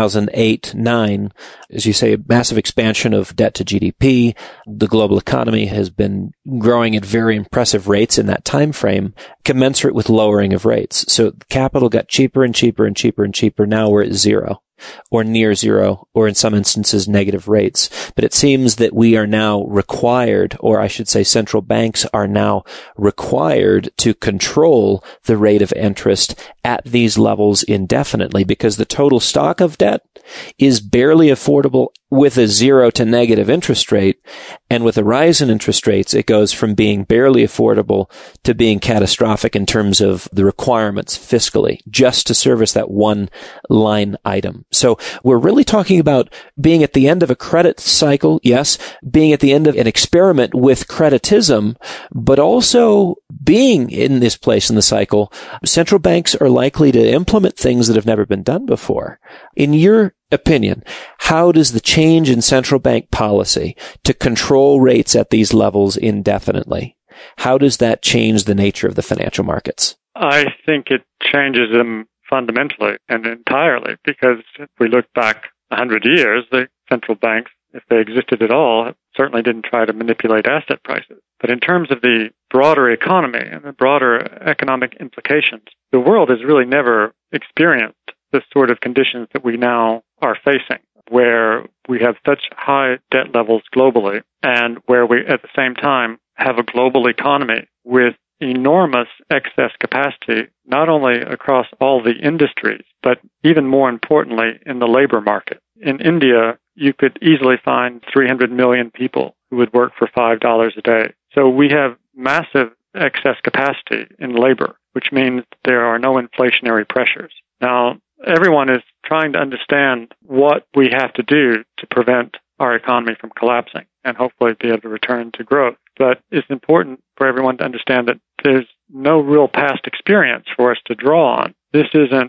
D: 2008-9, as you say, a massive expansion of debt to GDP. The global economy has been growing at very impressive rates in that time frame, commensurate with lowering of rates. So capital got cheaper and cheaper and cheaper and cheaper. Now we're at zero, or near zero, or in some instances negative rates. But it seems that we are now required, or I should say central banks are now required to control the rate of interest at these levels indefinitely, because the total stock of debt is barely affordable with a 0 to negative interest rate. And with a rise in interest rates, it goes from being barely affordable to being catastrophic in terms of the requirements fiscally, just to service that one line item. So we're really talking about being at the end of a credit cycle, yes, being at the end of an experiment with creditism, but also being in this place in the cycle. Central banks are likely to implement things that have never been done before. In your opinion, how does the change in central bank policy to control rates at these levels indefinitely, how does that change the nature of the financial markets?
B: I think it changes them fundamentally and entirely, because if we look back 100 years, the central banks, if they existed at all, certainly didn't try to manipulate asset prices. But in terms of the broader economy and the broader economic implications, the world has really never experienced the sort of conditions that we now are facing, where we have such high debt levels globally, and where we at the same time have a global economy with enormous excess capacity, not only across all the industries, but even more importantly in the labor market. In India, you could easily find 300 million people who would work for $5 a day. So we have massive excess capacity in labor, which means there are no inflationary pressures. Now, everyone is trying to understand what we have to do to prevent our economy from collapsing and hopefully be able to return to growth. But it's important for everyone to understand that there's no real past experience for us to draw on. This isn't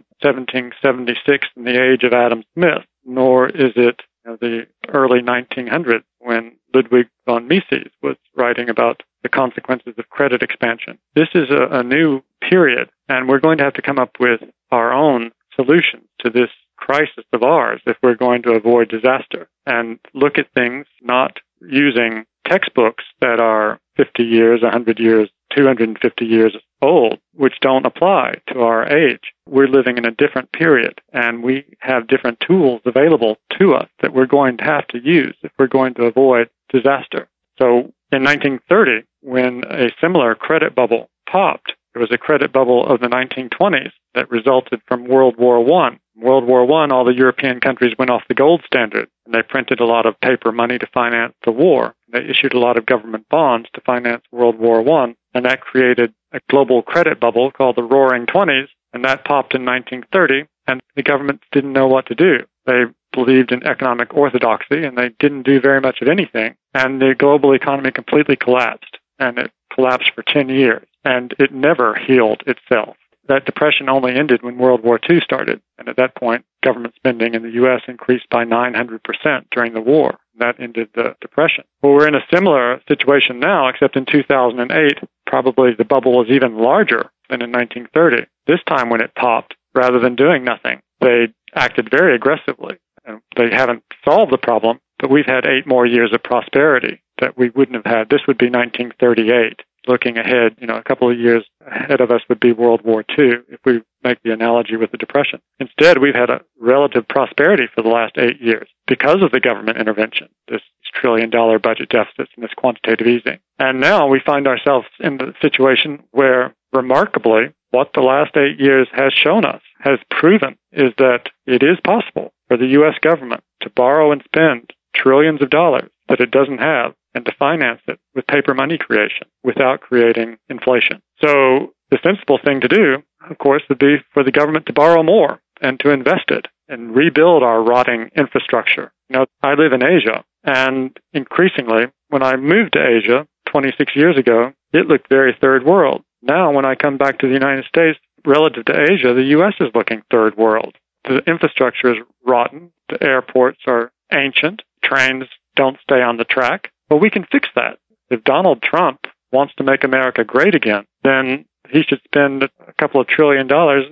B: 1776 in the age of Adam Smith, nor is it the early 1900s when Ludwig von Mises was writing about the consequences of credit expansion. This is a new period, and we're going to have to come up with our own solutions to this crisis of ours if we're going to avoid disaster, and look at things not using textbooks that are 50 years, 100 years, 250 years old, which don't apply to our age. We're living in a different period, and we have different tools available to us that we're going to have to use if we're going to avoid disaster. So in 1930, when a similar credit bubble popped, it was a credit bubble of the 1920s that resulted from World War I. World War I, all the European countries went off the gold standard, and they printed a lot of paper money to finance the war. They issued a lot of government bonds to finance World War I, and that created a global credit bubble called the Roaring '20s, and that popped in 1930, and the governments didn't know what to do. They believed in economic orthodoxy, and they didn't do very much of anything, and the global economy completely collapsed, and it collapsed for 10 years, and it never healed itself. That depression only ended when World War II started, and at that point, government spending in the U.S. increased by 900% during the war. That ended the depression. Well, we're in a similar situation now, except in 2008, probably the bubble is even larger than in 1930. This time when it popped, rather than doing nothing, they acted very aggressively. They haven't solved the problem, but we've had 8 more years of prosperity that we wouldn't have had. This would be 1938. Looking ahead, a couple of years ahead of us would be World War II, if we make the analogy with the Depression. Instead, we've had a relative prosperity for the last 8 years because of the government intervention, this $1 trillion budget deficits and this quantitative easing. And now we find ourselves in the situation where, remarkably, what the last 8 years has shown us, has proven, is that it is possible for the U.S. government to borrow and spend trillions of dollars that it doesn't have, and to finance it with paper money creation without creating inflation. So the sensible thing to do, of course, would be for the government to borrow more and to invest it and rebuild our rotting infrastructure. I live in Asia, and increasingly, when I moved to Asia 26 years ago, it looked very third world. Now, when I come back to the United States, relative to Asia, the U.S. is looking third world. The infrastructure is rotten. The airports are ancient. Trains don't stay on the track. Well, we can fix that. If Donald Trump wants to make America great again, then he should spend a couple of $1 trillion and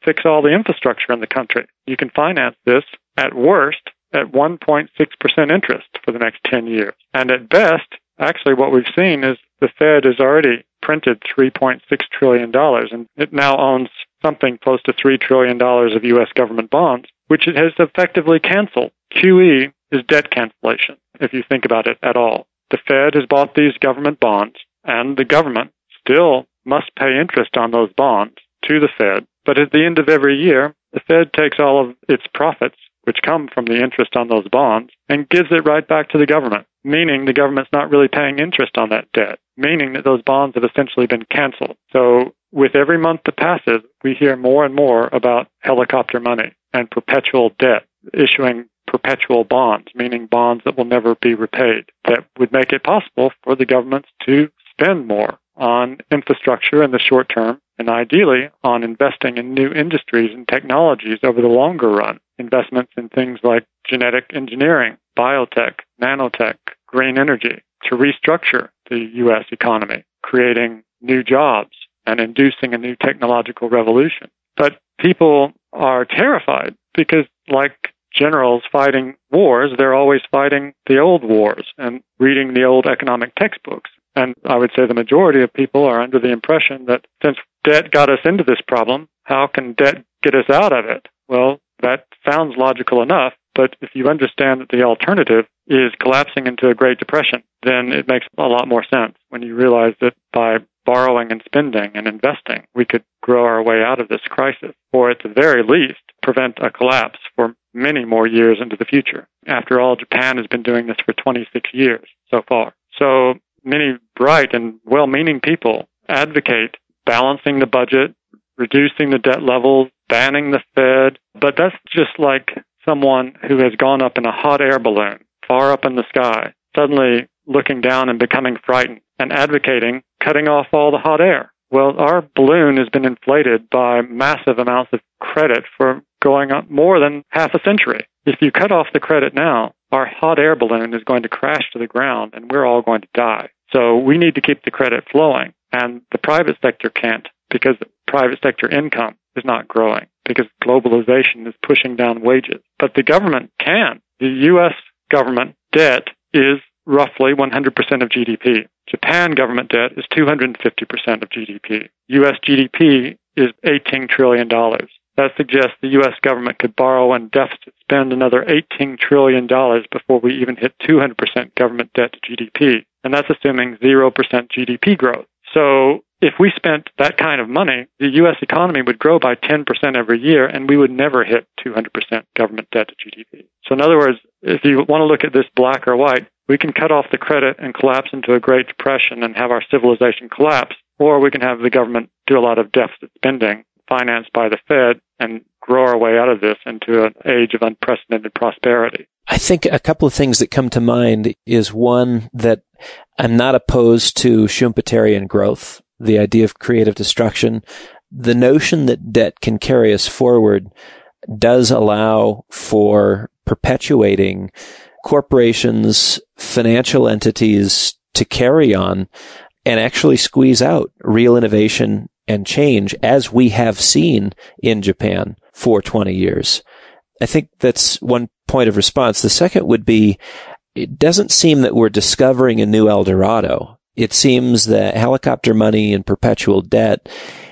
B: fix all the infrastructure in the country. You can finance this, at worst, at 1.6% interest for the next 10 years. And at best, actually what we've seen is the Fed has already printed $3.6 trillion, and it now owns something close to $3 trillion of U.S. government bonds, which it has effectively canceled. QE is debt cancellation, if you think about it at all. The Fed has bought these government bonds, and the government still must pay interest on those bonds to the Fed. But at the end of every year, the Fed takes all of its profits, which come from the interest on those bonds, and gives it right back to the government, meaning the government's not really paying interest on that debt, meaning that those bonds have essentially been canceled. So with every month that passes, we hear more and more about helicopter money and perpetual debt, issuing perpetual bonds, meaning bonds that will never be repaid, that would make it possible for the governments to spend more on infrastructure in the short term and ideally on investing in new industries and technologies over the longer run, investments in things like genetic engineering, biotech, nanotech, green energy, to restructure the U.S. economy, creating new jobs and inducing a new technological revolution. But people are terrified because, like generals fighting wars, they're always fighting the old wars and reading the old economic textbooks. And I would say the majority of people are under the impression that since debt got us into this problem, how can debt get us out of it? Well, that sounds logical enough, but if you understand that the alternative is collapsing into a Great Depression, then it makes a lot more sense when you realize that by borrowing and spending and investing, we could grow our way out of this crisis, or at the very least, prevent a collapse for many more years into the future. After all, Japan has been doing this for 26 years so far. So many bright and well-meaning people advocate balancing the budget, reducing the debt levels, banning the Fed, but that's just like someone who has gone up in a hot air balloon, far up in the sky, suddenly looking down and becoming frightened and advocating cutting off all the hot air. Well, our balloon has been inflated by massive amounts of credit for going up more than half a century. If you cut off the credit now, our hot air balloon is going to crash to the ground and we're all going to die. So we need to keep the credit flowing, and the private sector can't because the private sector income is not growing because globalization is pushing down wages. But the government can. The U.S. government debt is roughly 100% of GDP. Japan government debt is 250% of GDP. U.S. GDP is $18 trillion. That suggests the U.S. government could borrow and deficit spend another $18 trillion before we even hit 200% government debt to GDP. And that's assuming 0% GDP growth. So if we spent that kind of money, the U.S. economy would grow by 10% every year, and we would never hit 200% government debt to GDP. So in other words, if you want to look at this black or white, we can cut off the credit and collapse into a Great Depression and have our civilization collapse, or we can have the government do a lot of deficit spending financed by the Fed and grow our way out of this into an age of unprecedented prosperity.
D: I think a couple of things that come to mind is one, that I'm not opposed to Schumpeterian growth, the idea of creative destruction. The notion that debt can carry us forward does allow for perpetuating corporations, financial entities to carry on and actually squeeze out real innovation and change, as we have seen in Japan for 20 years. I think that's one point of response. The second would be, it doesn't seem that we're discovering a new El Dorado. It seems that helicopter money and perpetual debt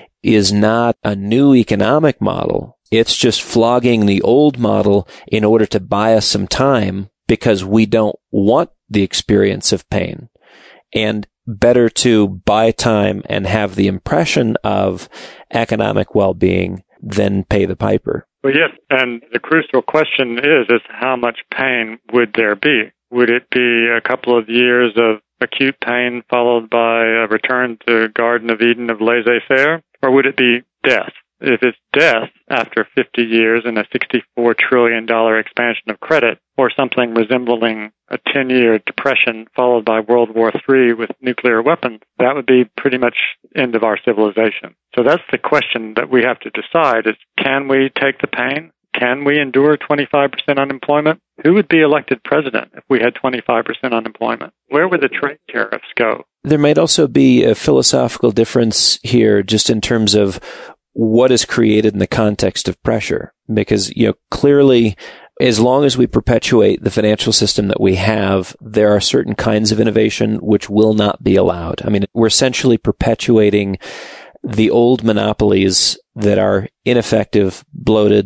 D: is not a new economic model. It's just flogging the old model in order to buy us some time because we don't want the experience of pain. And better to buy time and have the impression of economic well-being than pay the piper.
B: Well, yes, and the crucial question is how much pain would there be? Would it be a couple of years of acute pain followed by a return to Garden of Eden of laissez-faire? Or would it be death? If it's death after 50 years and a $64 trillion expansion of credit, or something resembling a 10-year depression followed by World War III with nuclear weapons, that would be pretty much the end of our civilization. So that's the question that we have to decide is, can we take the pain? Can we endure 25% unemployment? Who would be elected president if we had 25% unemployment? Where would the trade tariffs go?
D: There might also be a philosophical difference here just in terms of what is created in the context of pressure. Because, clearly, as long as we perpetuate the financial system that we have, there are certain kinds of innovation which will not be allowed. I mean, we're essentially perpetuating the old monopolies that are ineffective, bloated,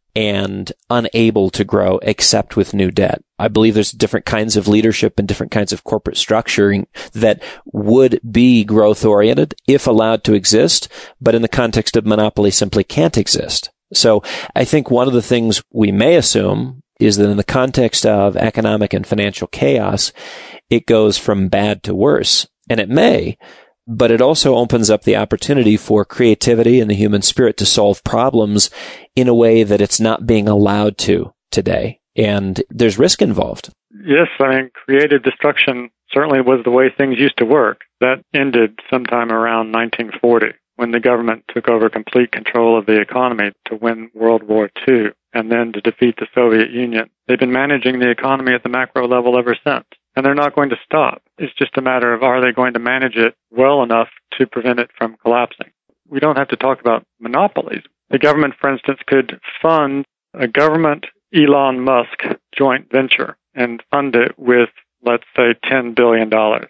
D: and unable to grow except with new debt. I believe there's different kinds of leadership and different kinds of corporate structuring that would be growth oriented if allowed to exist, but in the context of monopoly simply can't exist. So I think one of the things we may assume is that in the context of economic and financial chaos, it goes from bad to worse. And it may, but it also opens up the opportunity for creativity and the human spirit to solve problems in a way that it's not being allowed to today. And there's risk involved.
B: Yes, creative destruction certainly was the way things used to work. That ended sometime around 1940 when the government took over complete control of the economy to win World War II and then to defeat the Soviet Union. They've been managing the economy at the macro level ever since. And they're not going to stop. It's just a matter of, are they going to manage it well enough to prevent it from collapsing? We don't have to talk about monopolies. The government, for instance, could fund a government Elon Musk joint venture and fund it with, let's say, $10 billion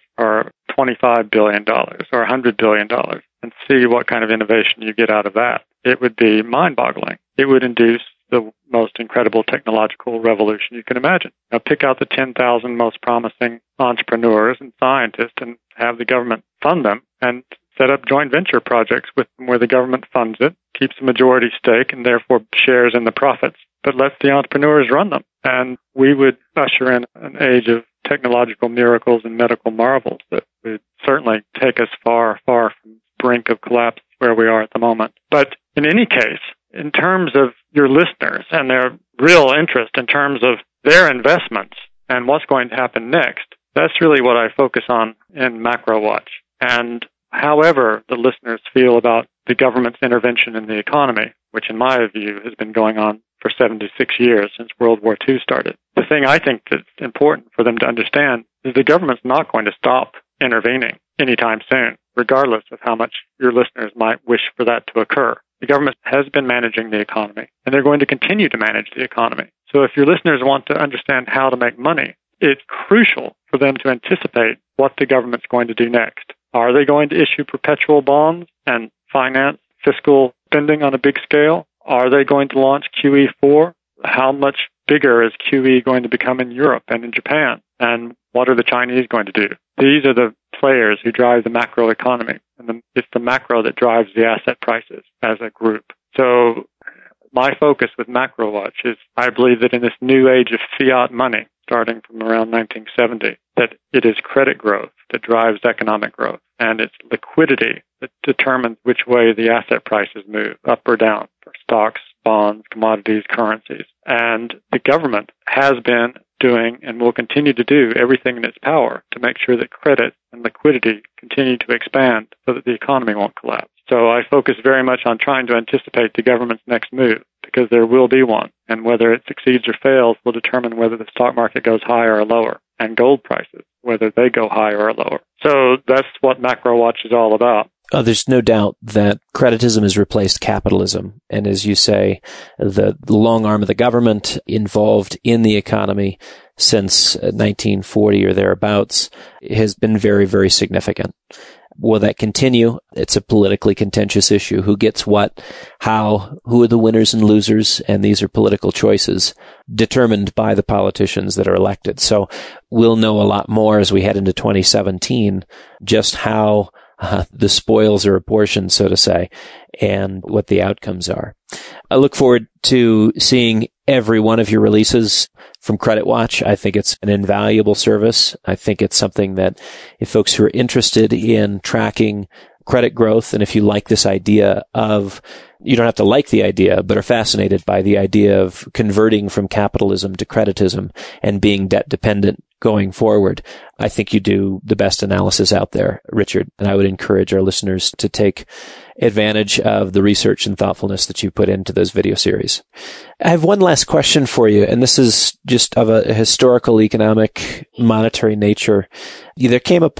B: or $25 billion or $100 billion and see what kind of innovation you get out of that. It would be mind-boggling. It would induce the most incredible technological revolution you can imagine. Now, pick out the 10,000 most promising entrepreneurs and scientists and have the government fund them and set up joint venture projects with them where the government funds it, keeps a majority stake, and therefore shares in the profits, but lets the entrepreneurs run them. And we would usher in an age of technological miracles and medical marvels that would certainly take us far, far from the brink of collapse where we are at the moment. But in any case, in terms of your listeners and their real interest in terms of their investments and what's going to happen next, that's really what I focus on in MacroWatch. And however the listeners feel about the government's intervention in the economy, which in my view has been going on for 76 years since World War II started, the thing I think that's important for them to understand is the government's not going to stop intervening anytime soon, regardless of how much your listeners might wish for that to occur. The government has been managing the economy, and they're going to continue to manage the economy. So if your listeners want to understand how to make money, it's crucial for them to anticipate what the government's going to do next. Are they going to issue perpetual bonds and finance fiscal spending on a big scale? Are they going to launch QE4? How much bigger is QE going to become in Europe and in Japan? And what are the Chinese going to do? These are the players who drive the macro economy. And it's the macro that drives the asset prices as a group. So my focus with MacroWatch is I believe that in this new age of fiat money, starting from around 1970, that it is credit growth that drives economic growth. And it's liquidity that determines which way the asset prices move, up or down, for stocks, bonds, commodities, currencies. And the government has been doing and will continue to do everything in its power to make sure that credit and liquidity continue to expand so that the economy won't collapse. So I focus very much on trying to anticipate the government's next move because there will be one. And whether it succeeds or fails will determine whether the stock market goes higher or lower, and gold prices, whether they go higher or lower. So that's what MacroWatch is all about.
D: There's no doubt that creditism has replaced capitalism. And as you say, the long arm of the government involved in the economy since 1940 or thereabouts has been very, very significant. Will that continue? It's a politically contentious issue. Who gets what, how, who are the winners and losers? And these are political choices determined by the politicians that are elected. So we'll know a lot more as we head into 2017, just how the spoils are apportioned, so to say, and what the outcomes are. I look forward to seeing every one of your releases from CreditWatch. I think it's an invaluable service. I think it's something that if folks who are interested in tracking credit growth, and if you like this idea of, you don't have to like the idea, but are fascinated by the idea of converting from capitalism to creditism and being debt dependent going forward, I think you do the best analysis out there, Richard. And I would encourage our listeners to take advantage of the research and thoughtfulness that you put into those video series. I have one last question for you, and this is just of a historical, economic, monetary nature. There came a point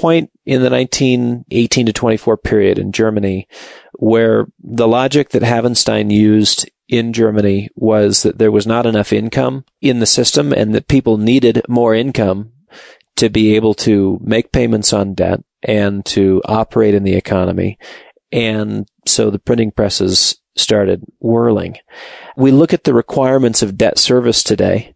D: in the 1918 to 24 period in Germany, where the logic that Havenstein used in Germany was that there was not enough income in the system and that people needed more income to be able to make payments on debt and to operate in the economy. And so the printing presses started whirling. We look at the requirements of debt service today,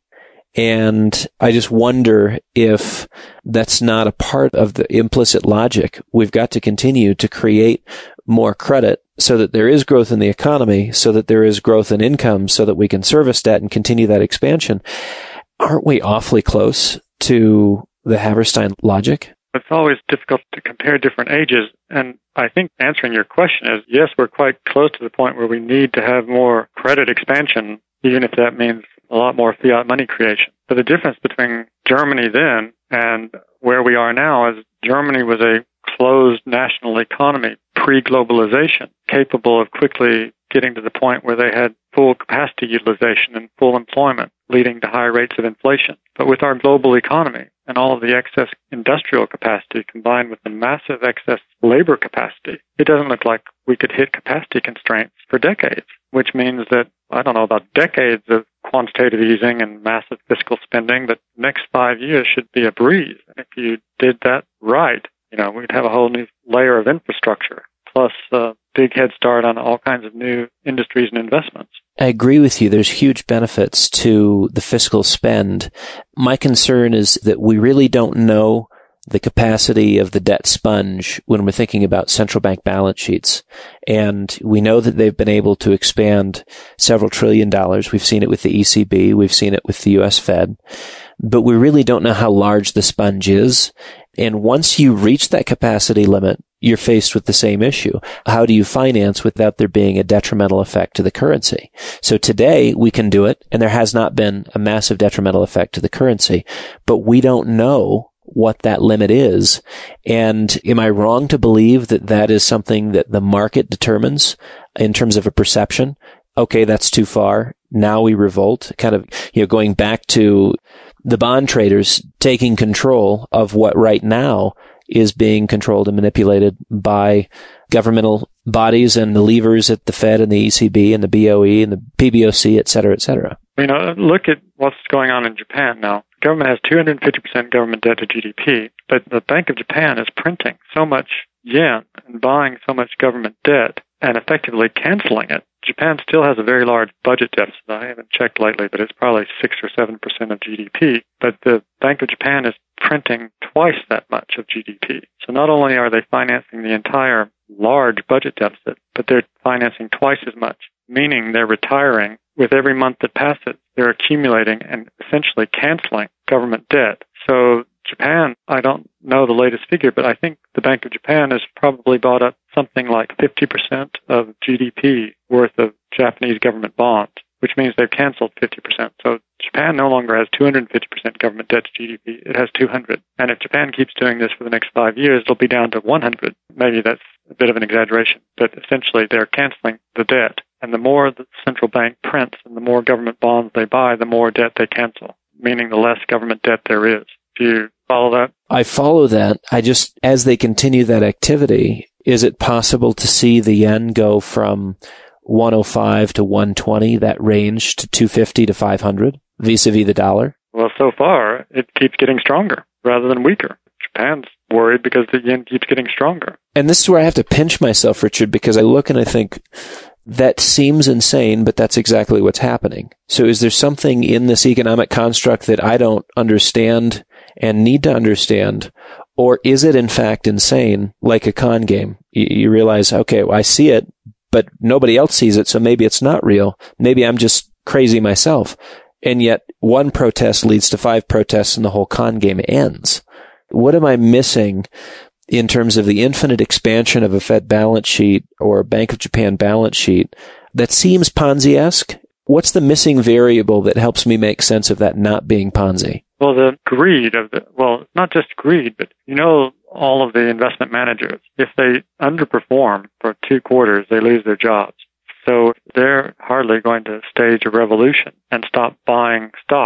D: and I just wonder if that's not a part of the implicit logic. We've got to continue to create more credit so that there is growth in the economy, so that there is growth in income, so that we can service debt and continue that expansion. Aren't we awfully close to the Havenstein logic?
B: It's always difficult to compare different ages, and I think answering your question is, yes, we're quite close to the point where we need to have more credit expansion, even if that means a lot more fiat money creation. But the difference between Germany then and where we are now is Germany was a closed national economy, pre-globalization, capable of quickly getting to the point where they had full capacity utilization and full employment, leading to high rates of inflation. But with our global economy and all of the excess industrial capacity combined with the massive excess labor capacity, it doesn't look like we could hit capacity constraints for decades, which means that, I don't know about decades of quantitative easing and massive fiscal spending, but the next 5 years should be a breeze. And if you did that right, we'd have a whole new layer of infrastructure, plus a big head start on all kinds of new industries and investments.
D: I agree with you. There's huge benefits to the fiscal spend. My concern is that we really don't know the capacity of the debt sponge when we're thinking about central bank balance sheets. And we know that they've been able to expand several $1 trillion. We've seen it with the ECB. We've seen it with the U.S. Fed. But we really don't know how large the sponge is. And once you reach that capacity limit, you're faced with the same issue. How do you finance without there being a detrimental effect to the currency? So today we can do it, and there has not been a massive detrimental effect to the currency, but we don't know what that limit is. And am I wrong to believe that that is something that the market determines in terms of a perception? Okay, that's too far. Now we revolt, kind of, going back to the bond traders taking control of what right now is being controlled and manipulated by governmental bodies and the levers at the Fed and the ECB and the BOE and the PBOC, et cetera, et cetera.
B: Look at what's going on in Japan now. The government has 250% government debt to GDP, but the Bank of Japan is printing so much yen and buying so much government debt and effectively canceling it. Japan still has a very large budget deficit. I haven't checked lately, but it's probably 6 or 7% of GDP. But the Bank of Japan is printing twice that much of GDP. So not only are they financing the entire large budget deficit, but they're financing twice as much, meaning they're retiring. With every month that passes, they're accumulating and essentially canceling government debt. So Japan, I don't know the latest figure, but I think the Bank of Japan has probably bought up something like 50% of GDP worth of Japanese government bonds, which means they've canceled 50%. So Japan no longer has 250% government debt to GDP. It has 200. And if Japan keeps doing this for the next 5 years, it'll be down to 100. Maybe that's a bit of an exaggeration, but essentially they're canceling the debt. And the more the central bank prints and the more government bonds they buy, the more debt they cancel, meaning the less government debt there is. Do you follow that?
D: I follow that. As they continue that activity, is it possible to see the yen go from 105 to 120, that range, to 250 to 500 vis-a-vis the dollar?
B: Well, so far, it keeps getting stronger rather than weaker. Japan's worried because the yen keeps getting stronger.
D: And this is where I have to pinch myself, Richard, because I look and I think, that seems insane, but that's exactly what's happening. So is there something in this economic construct that I don't understand and need to understand? Or is it in fact insane, like a con game? You realize, okay, well, I see it, but nobody else sees it, so maybe it's not real. Maybe I'm just crazy myself. And yet one protest leads to 5 protests and the whole con game ends. What am I missing in terms of the infinite expansion of a Fed balance sheet or a Bank of Japan balance sheet that seems Ponzi-esque? What's the missing variable that helps me make sense of that not being Ponzi?
B: Well, the greed not just greed, but all of the investment managers, if they underperform for 2 quarters, they lose their jobs. So they're hardly going to stage a revolution and stop buying stocks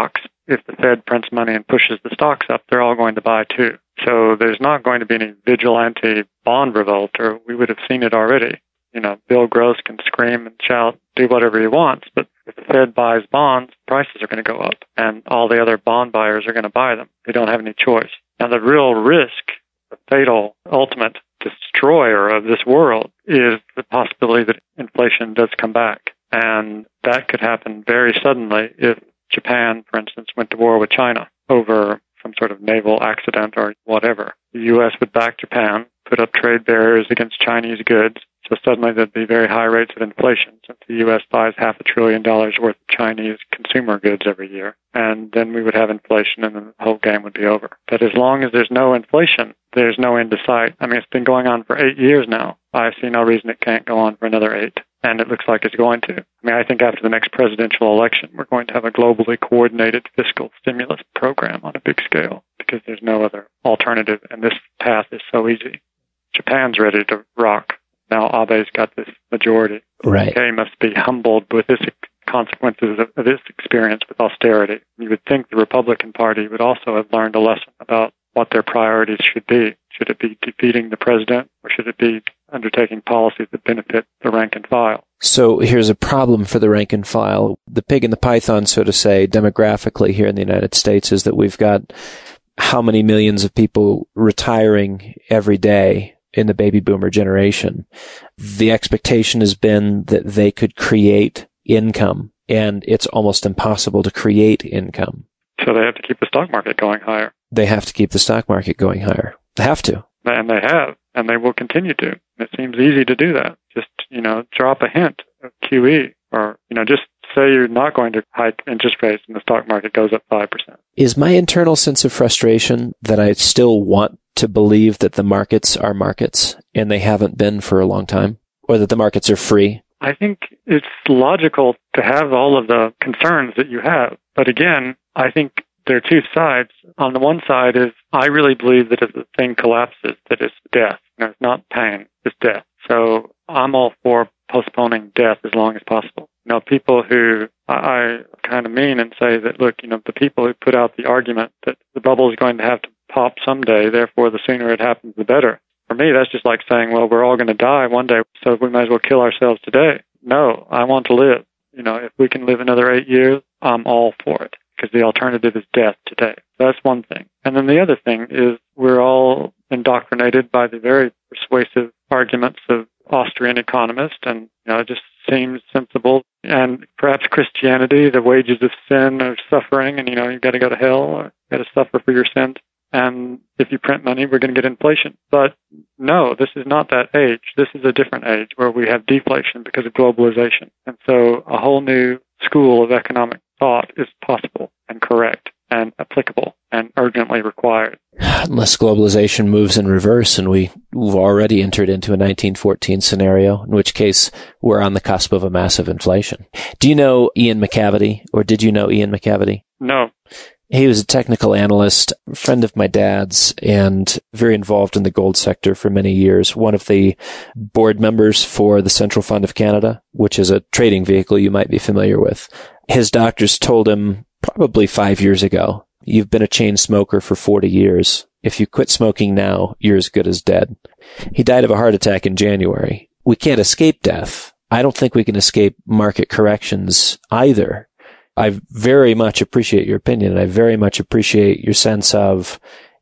B: if the Fed prints money and pushes the stocks up, they're all going to buy too. So there's not going to be any vigilante bond revolt, or we would have seen it already. Bill Gross can scream and shout, do whatever he wants, but if the Fed buys bonds, prices are going to go up, and all the other bond buyers are going to buy them. They don't have any choice. Now, the real risk, the fatal, ultimate destroyer of this world is the possibility that inflation does come back. And that could happen very suddenly if Japan, for instance, went to war with China over some sort of naval accident or whatever. The U.S. would back Japan, put up trade barriers against Chinese goods, so suddenly there'd be very high rates of inflation since the U.S. buys $500 billion worth of Chinese consumer goods every year. And then we would have inflation and then the whole game would be over. But as long as there's no inflation, there's no end to sight. I mean, it's been going on for 8 years now. I see no reason it can't go on for another 8. And it looks like it's going to. I mean, I think after the next presidential election, we're going to have a globally coordinated fiscal stimulus program on a big scale because there's no other alternative. And this path is so easy. Japan's ready to rock. Now Abe's got this majority.
D: Right.
B: UK must be humbled with this consequences of this experience with austerity. You would think the Republican Party would also have learned a lesson about what their priorities should be. Should it be defeating the president, or should it be undertaking policies that benefit the rank and file?
D: So here's a problem for the rank and file. The pig and the python, so to say, demographically here in the United States is that we've got how many millions of people retiring every day in the baby boomer generation. The expectation has been that they could create income, and it's almost impossible to create income.
B: So they have to keep the stock market going higher.
D: They have to keep the stock market going higher. They have to.
B: And they have, and they will continue to. It seems easy to do that. Just, drop a hint of QE, or, just say you're not going to hike interest rates and the stock market goes up 5%.
D: Is my internal sense of frustration that I still want to believe that the markets are markets and they haven't been for a long time, or that the markets are free?
B: I think it's logical to have all of the concerns that you have. But again, I think there are two sides. On the one side is I really believe that if the thing collapses, that it's death. It's not pain, it's death. So I'm all for postponing death as long as possible. People who I kind of mean and say that, look, the people who put out the argument that the bubble is going to have to pop someday, therefore the sooner it happens, the better. For me, that's just like saying, well, we're all going to die one day, so we might as well kill ourselves today. No, I want to live. If we can live another 8 years, I'm all for it, because the alternative is death today. That's one thing. And then the other thing is we're all indoctrinated by the very persuasive arguments of Austrian economists, and it just seems sensible. And perhaps Christianity, the wages of sin are suffering, and you've got to go to hell, or you've got to suffer for your sins. And if you print money, we're going to get inflation. But no, this is not that age. This is a different age where we have deflation because of globalization. And so a whole new school of economic thought is possible and correct and applicable and urgently required.
D: Unless globalization moves in reverse and we've already entered into a 1914 scenario, in which case we're on the cusp of a massive inflation. Do you know Ian McCavity, or did you know Ian McCavity?
B: No.
D: He was a technical analyst, a friend of my dad's, and very involved in the gold sector for many years. One of the board members for the Central Fund of Canada, which is a trading vehicle you might be familiar with. His doctors told him probably 5 years ago, you've been a chain smoker for 40 years. If you quit smoking now, you're as good as dead. He died of a heart attack in January. We can't escape death. I don't think we can escape market corrections either. I very much appreciate your opinion, and I very much appreciate your sense of,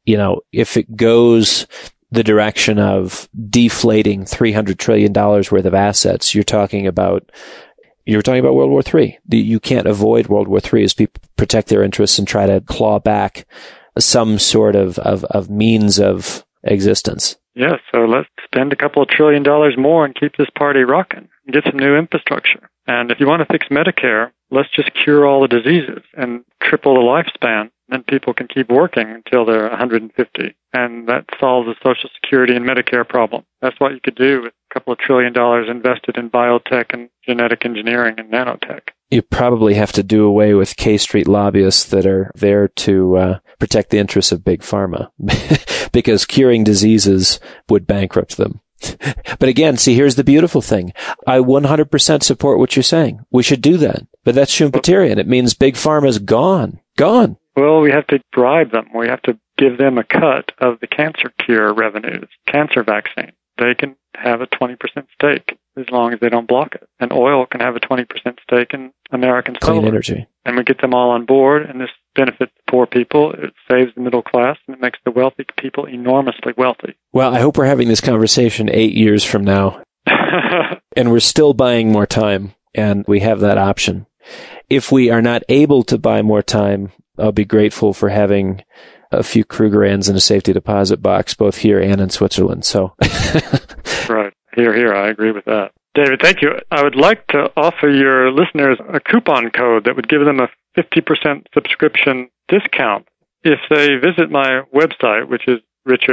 D: if it goes the direction of deflating $300 trillion worth of assets, you're talking about World War III. You can't avoid World War III as people protect their interests and try to claw back some sort of means of existence.
B: Yeah, so let's spend a couple of $1 trillion more and keep this party rocking and get some new infrastructure. And if you want to fix Medicare, let's just cure all the diseases and triple the lifespan. Then people can keep working until they're 150. And that solves the Social Security and Medicare problem. That's what you could do with a couple of $1 trillion invested in biotech and genetic engineering and nanotech.
D: You probably have to do away with K Street lobbyists that are there to protect the interests of Big Pharma, because curing diseases would bankrupt them. But again, see, here's the beautiful thing. I 100% support what you're saying. We should do that. But that's Schumpeterian. It means Big Pharma's gone. Gone.
B: Well, we have to bribe them. We have to give them a cut of the cancer cure revenues, cancer vaccine. They can have a 20% stake as long as they don't block it. And oil can have a 20% stake in American solar.
D: Clean energy.
B: And we get them all on board, and this benefits the poor people, it saves the middle class, and it makes the wealthy people enormously wealthy.
D: Well, I hope we're having this conversation 8 years from now. And we're still buying more time, and we have that option. If we are not able to buy more time, I'll be grateful for having a few Krugerrands in a safety deposit box, both here and in Switzerland. So,
B: right. Here, I agree with that. David, thank you. I would like to offer your listeners a coupon code that would give them a 50% subscription discount if they visit my website, which is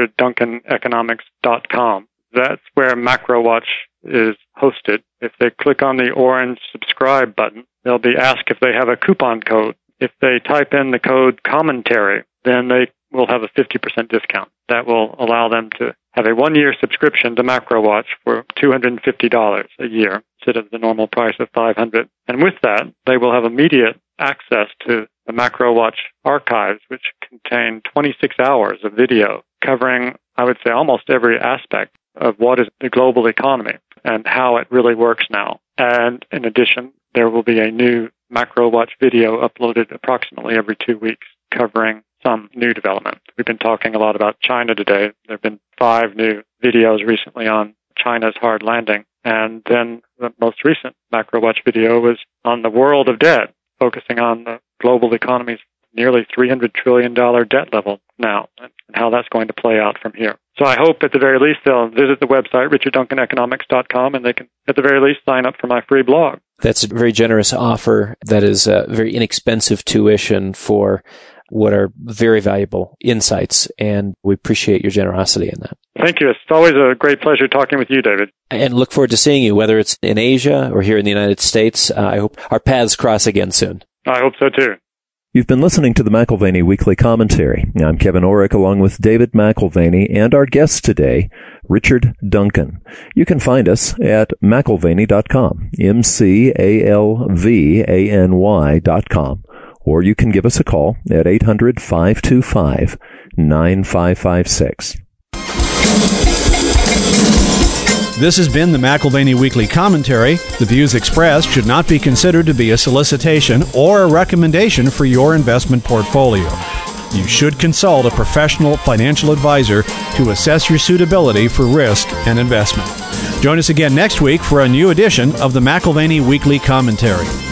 B: richardduncaneconomics.com. That's where MacroWatch is hosted. If they click on the orange subscribe button, they'll be asked if they have a coupon code. If they type in the code commentary, then they will have a 50% discount. That will allow them to have a 1-year subscription to MacroWatch for $250 a year instead of the normal price of $500. And with that, they will have immediate access to the MacroWatch archives, which contain 26 hours of video covering, I would say, almost every aspect of what is the global economy and how it really works now. And in addition, there will be a new MacroWatch video uploaded approximately every 2 weeks covering some new development. We've been talking a lot about China today. There have been 5 new videos recently on China's hard landing. And then the most recent MacroWatch video was on the world of debt, focusing on the global economy's nearly $300 trillion debt level now and how that's going to play out from here. So I hope at the very least they'll visit the website, richardduncaneconomics.com, and they can at the very least sign up for my free blog.
D: That's a very generous offer. That is a very inexpensive tuition for what are very valuable insights, and we appreciate your generosity in that.
B: Thank you. It's always a great pleasure talking with you, David.
D: And look forward to seeing you, whether it's in Asia or here in the United States. I hope our paths cross again soon.
B: I hope so, too.
C: You've been listening to the McAlvany Weekly Commentary. I'm Kevin Orrick, along with David McAlvany and our guest today, Richard Duncan. You can find us at McAlvany.com, McAlvany.com, or you can give us a call at 800-525-9556.
A: This has been the McAlvany Weekly Commentary. The views expressed should not be considered to be a solicitation or a recommendation for your investment portfolio. You should consult a professional financial advisor to assess your suitability for risk and investment. Join us again next week for a new edition of the McAlvany Weekly Commentary.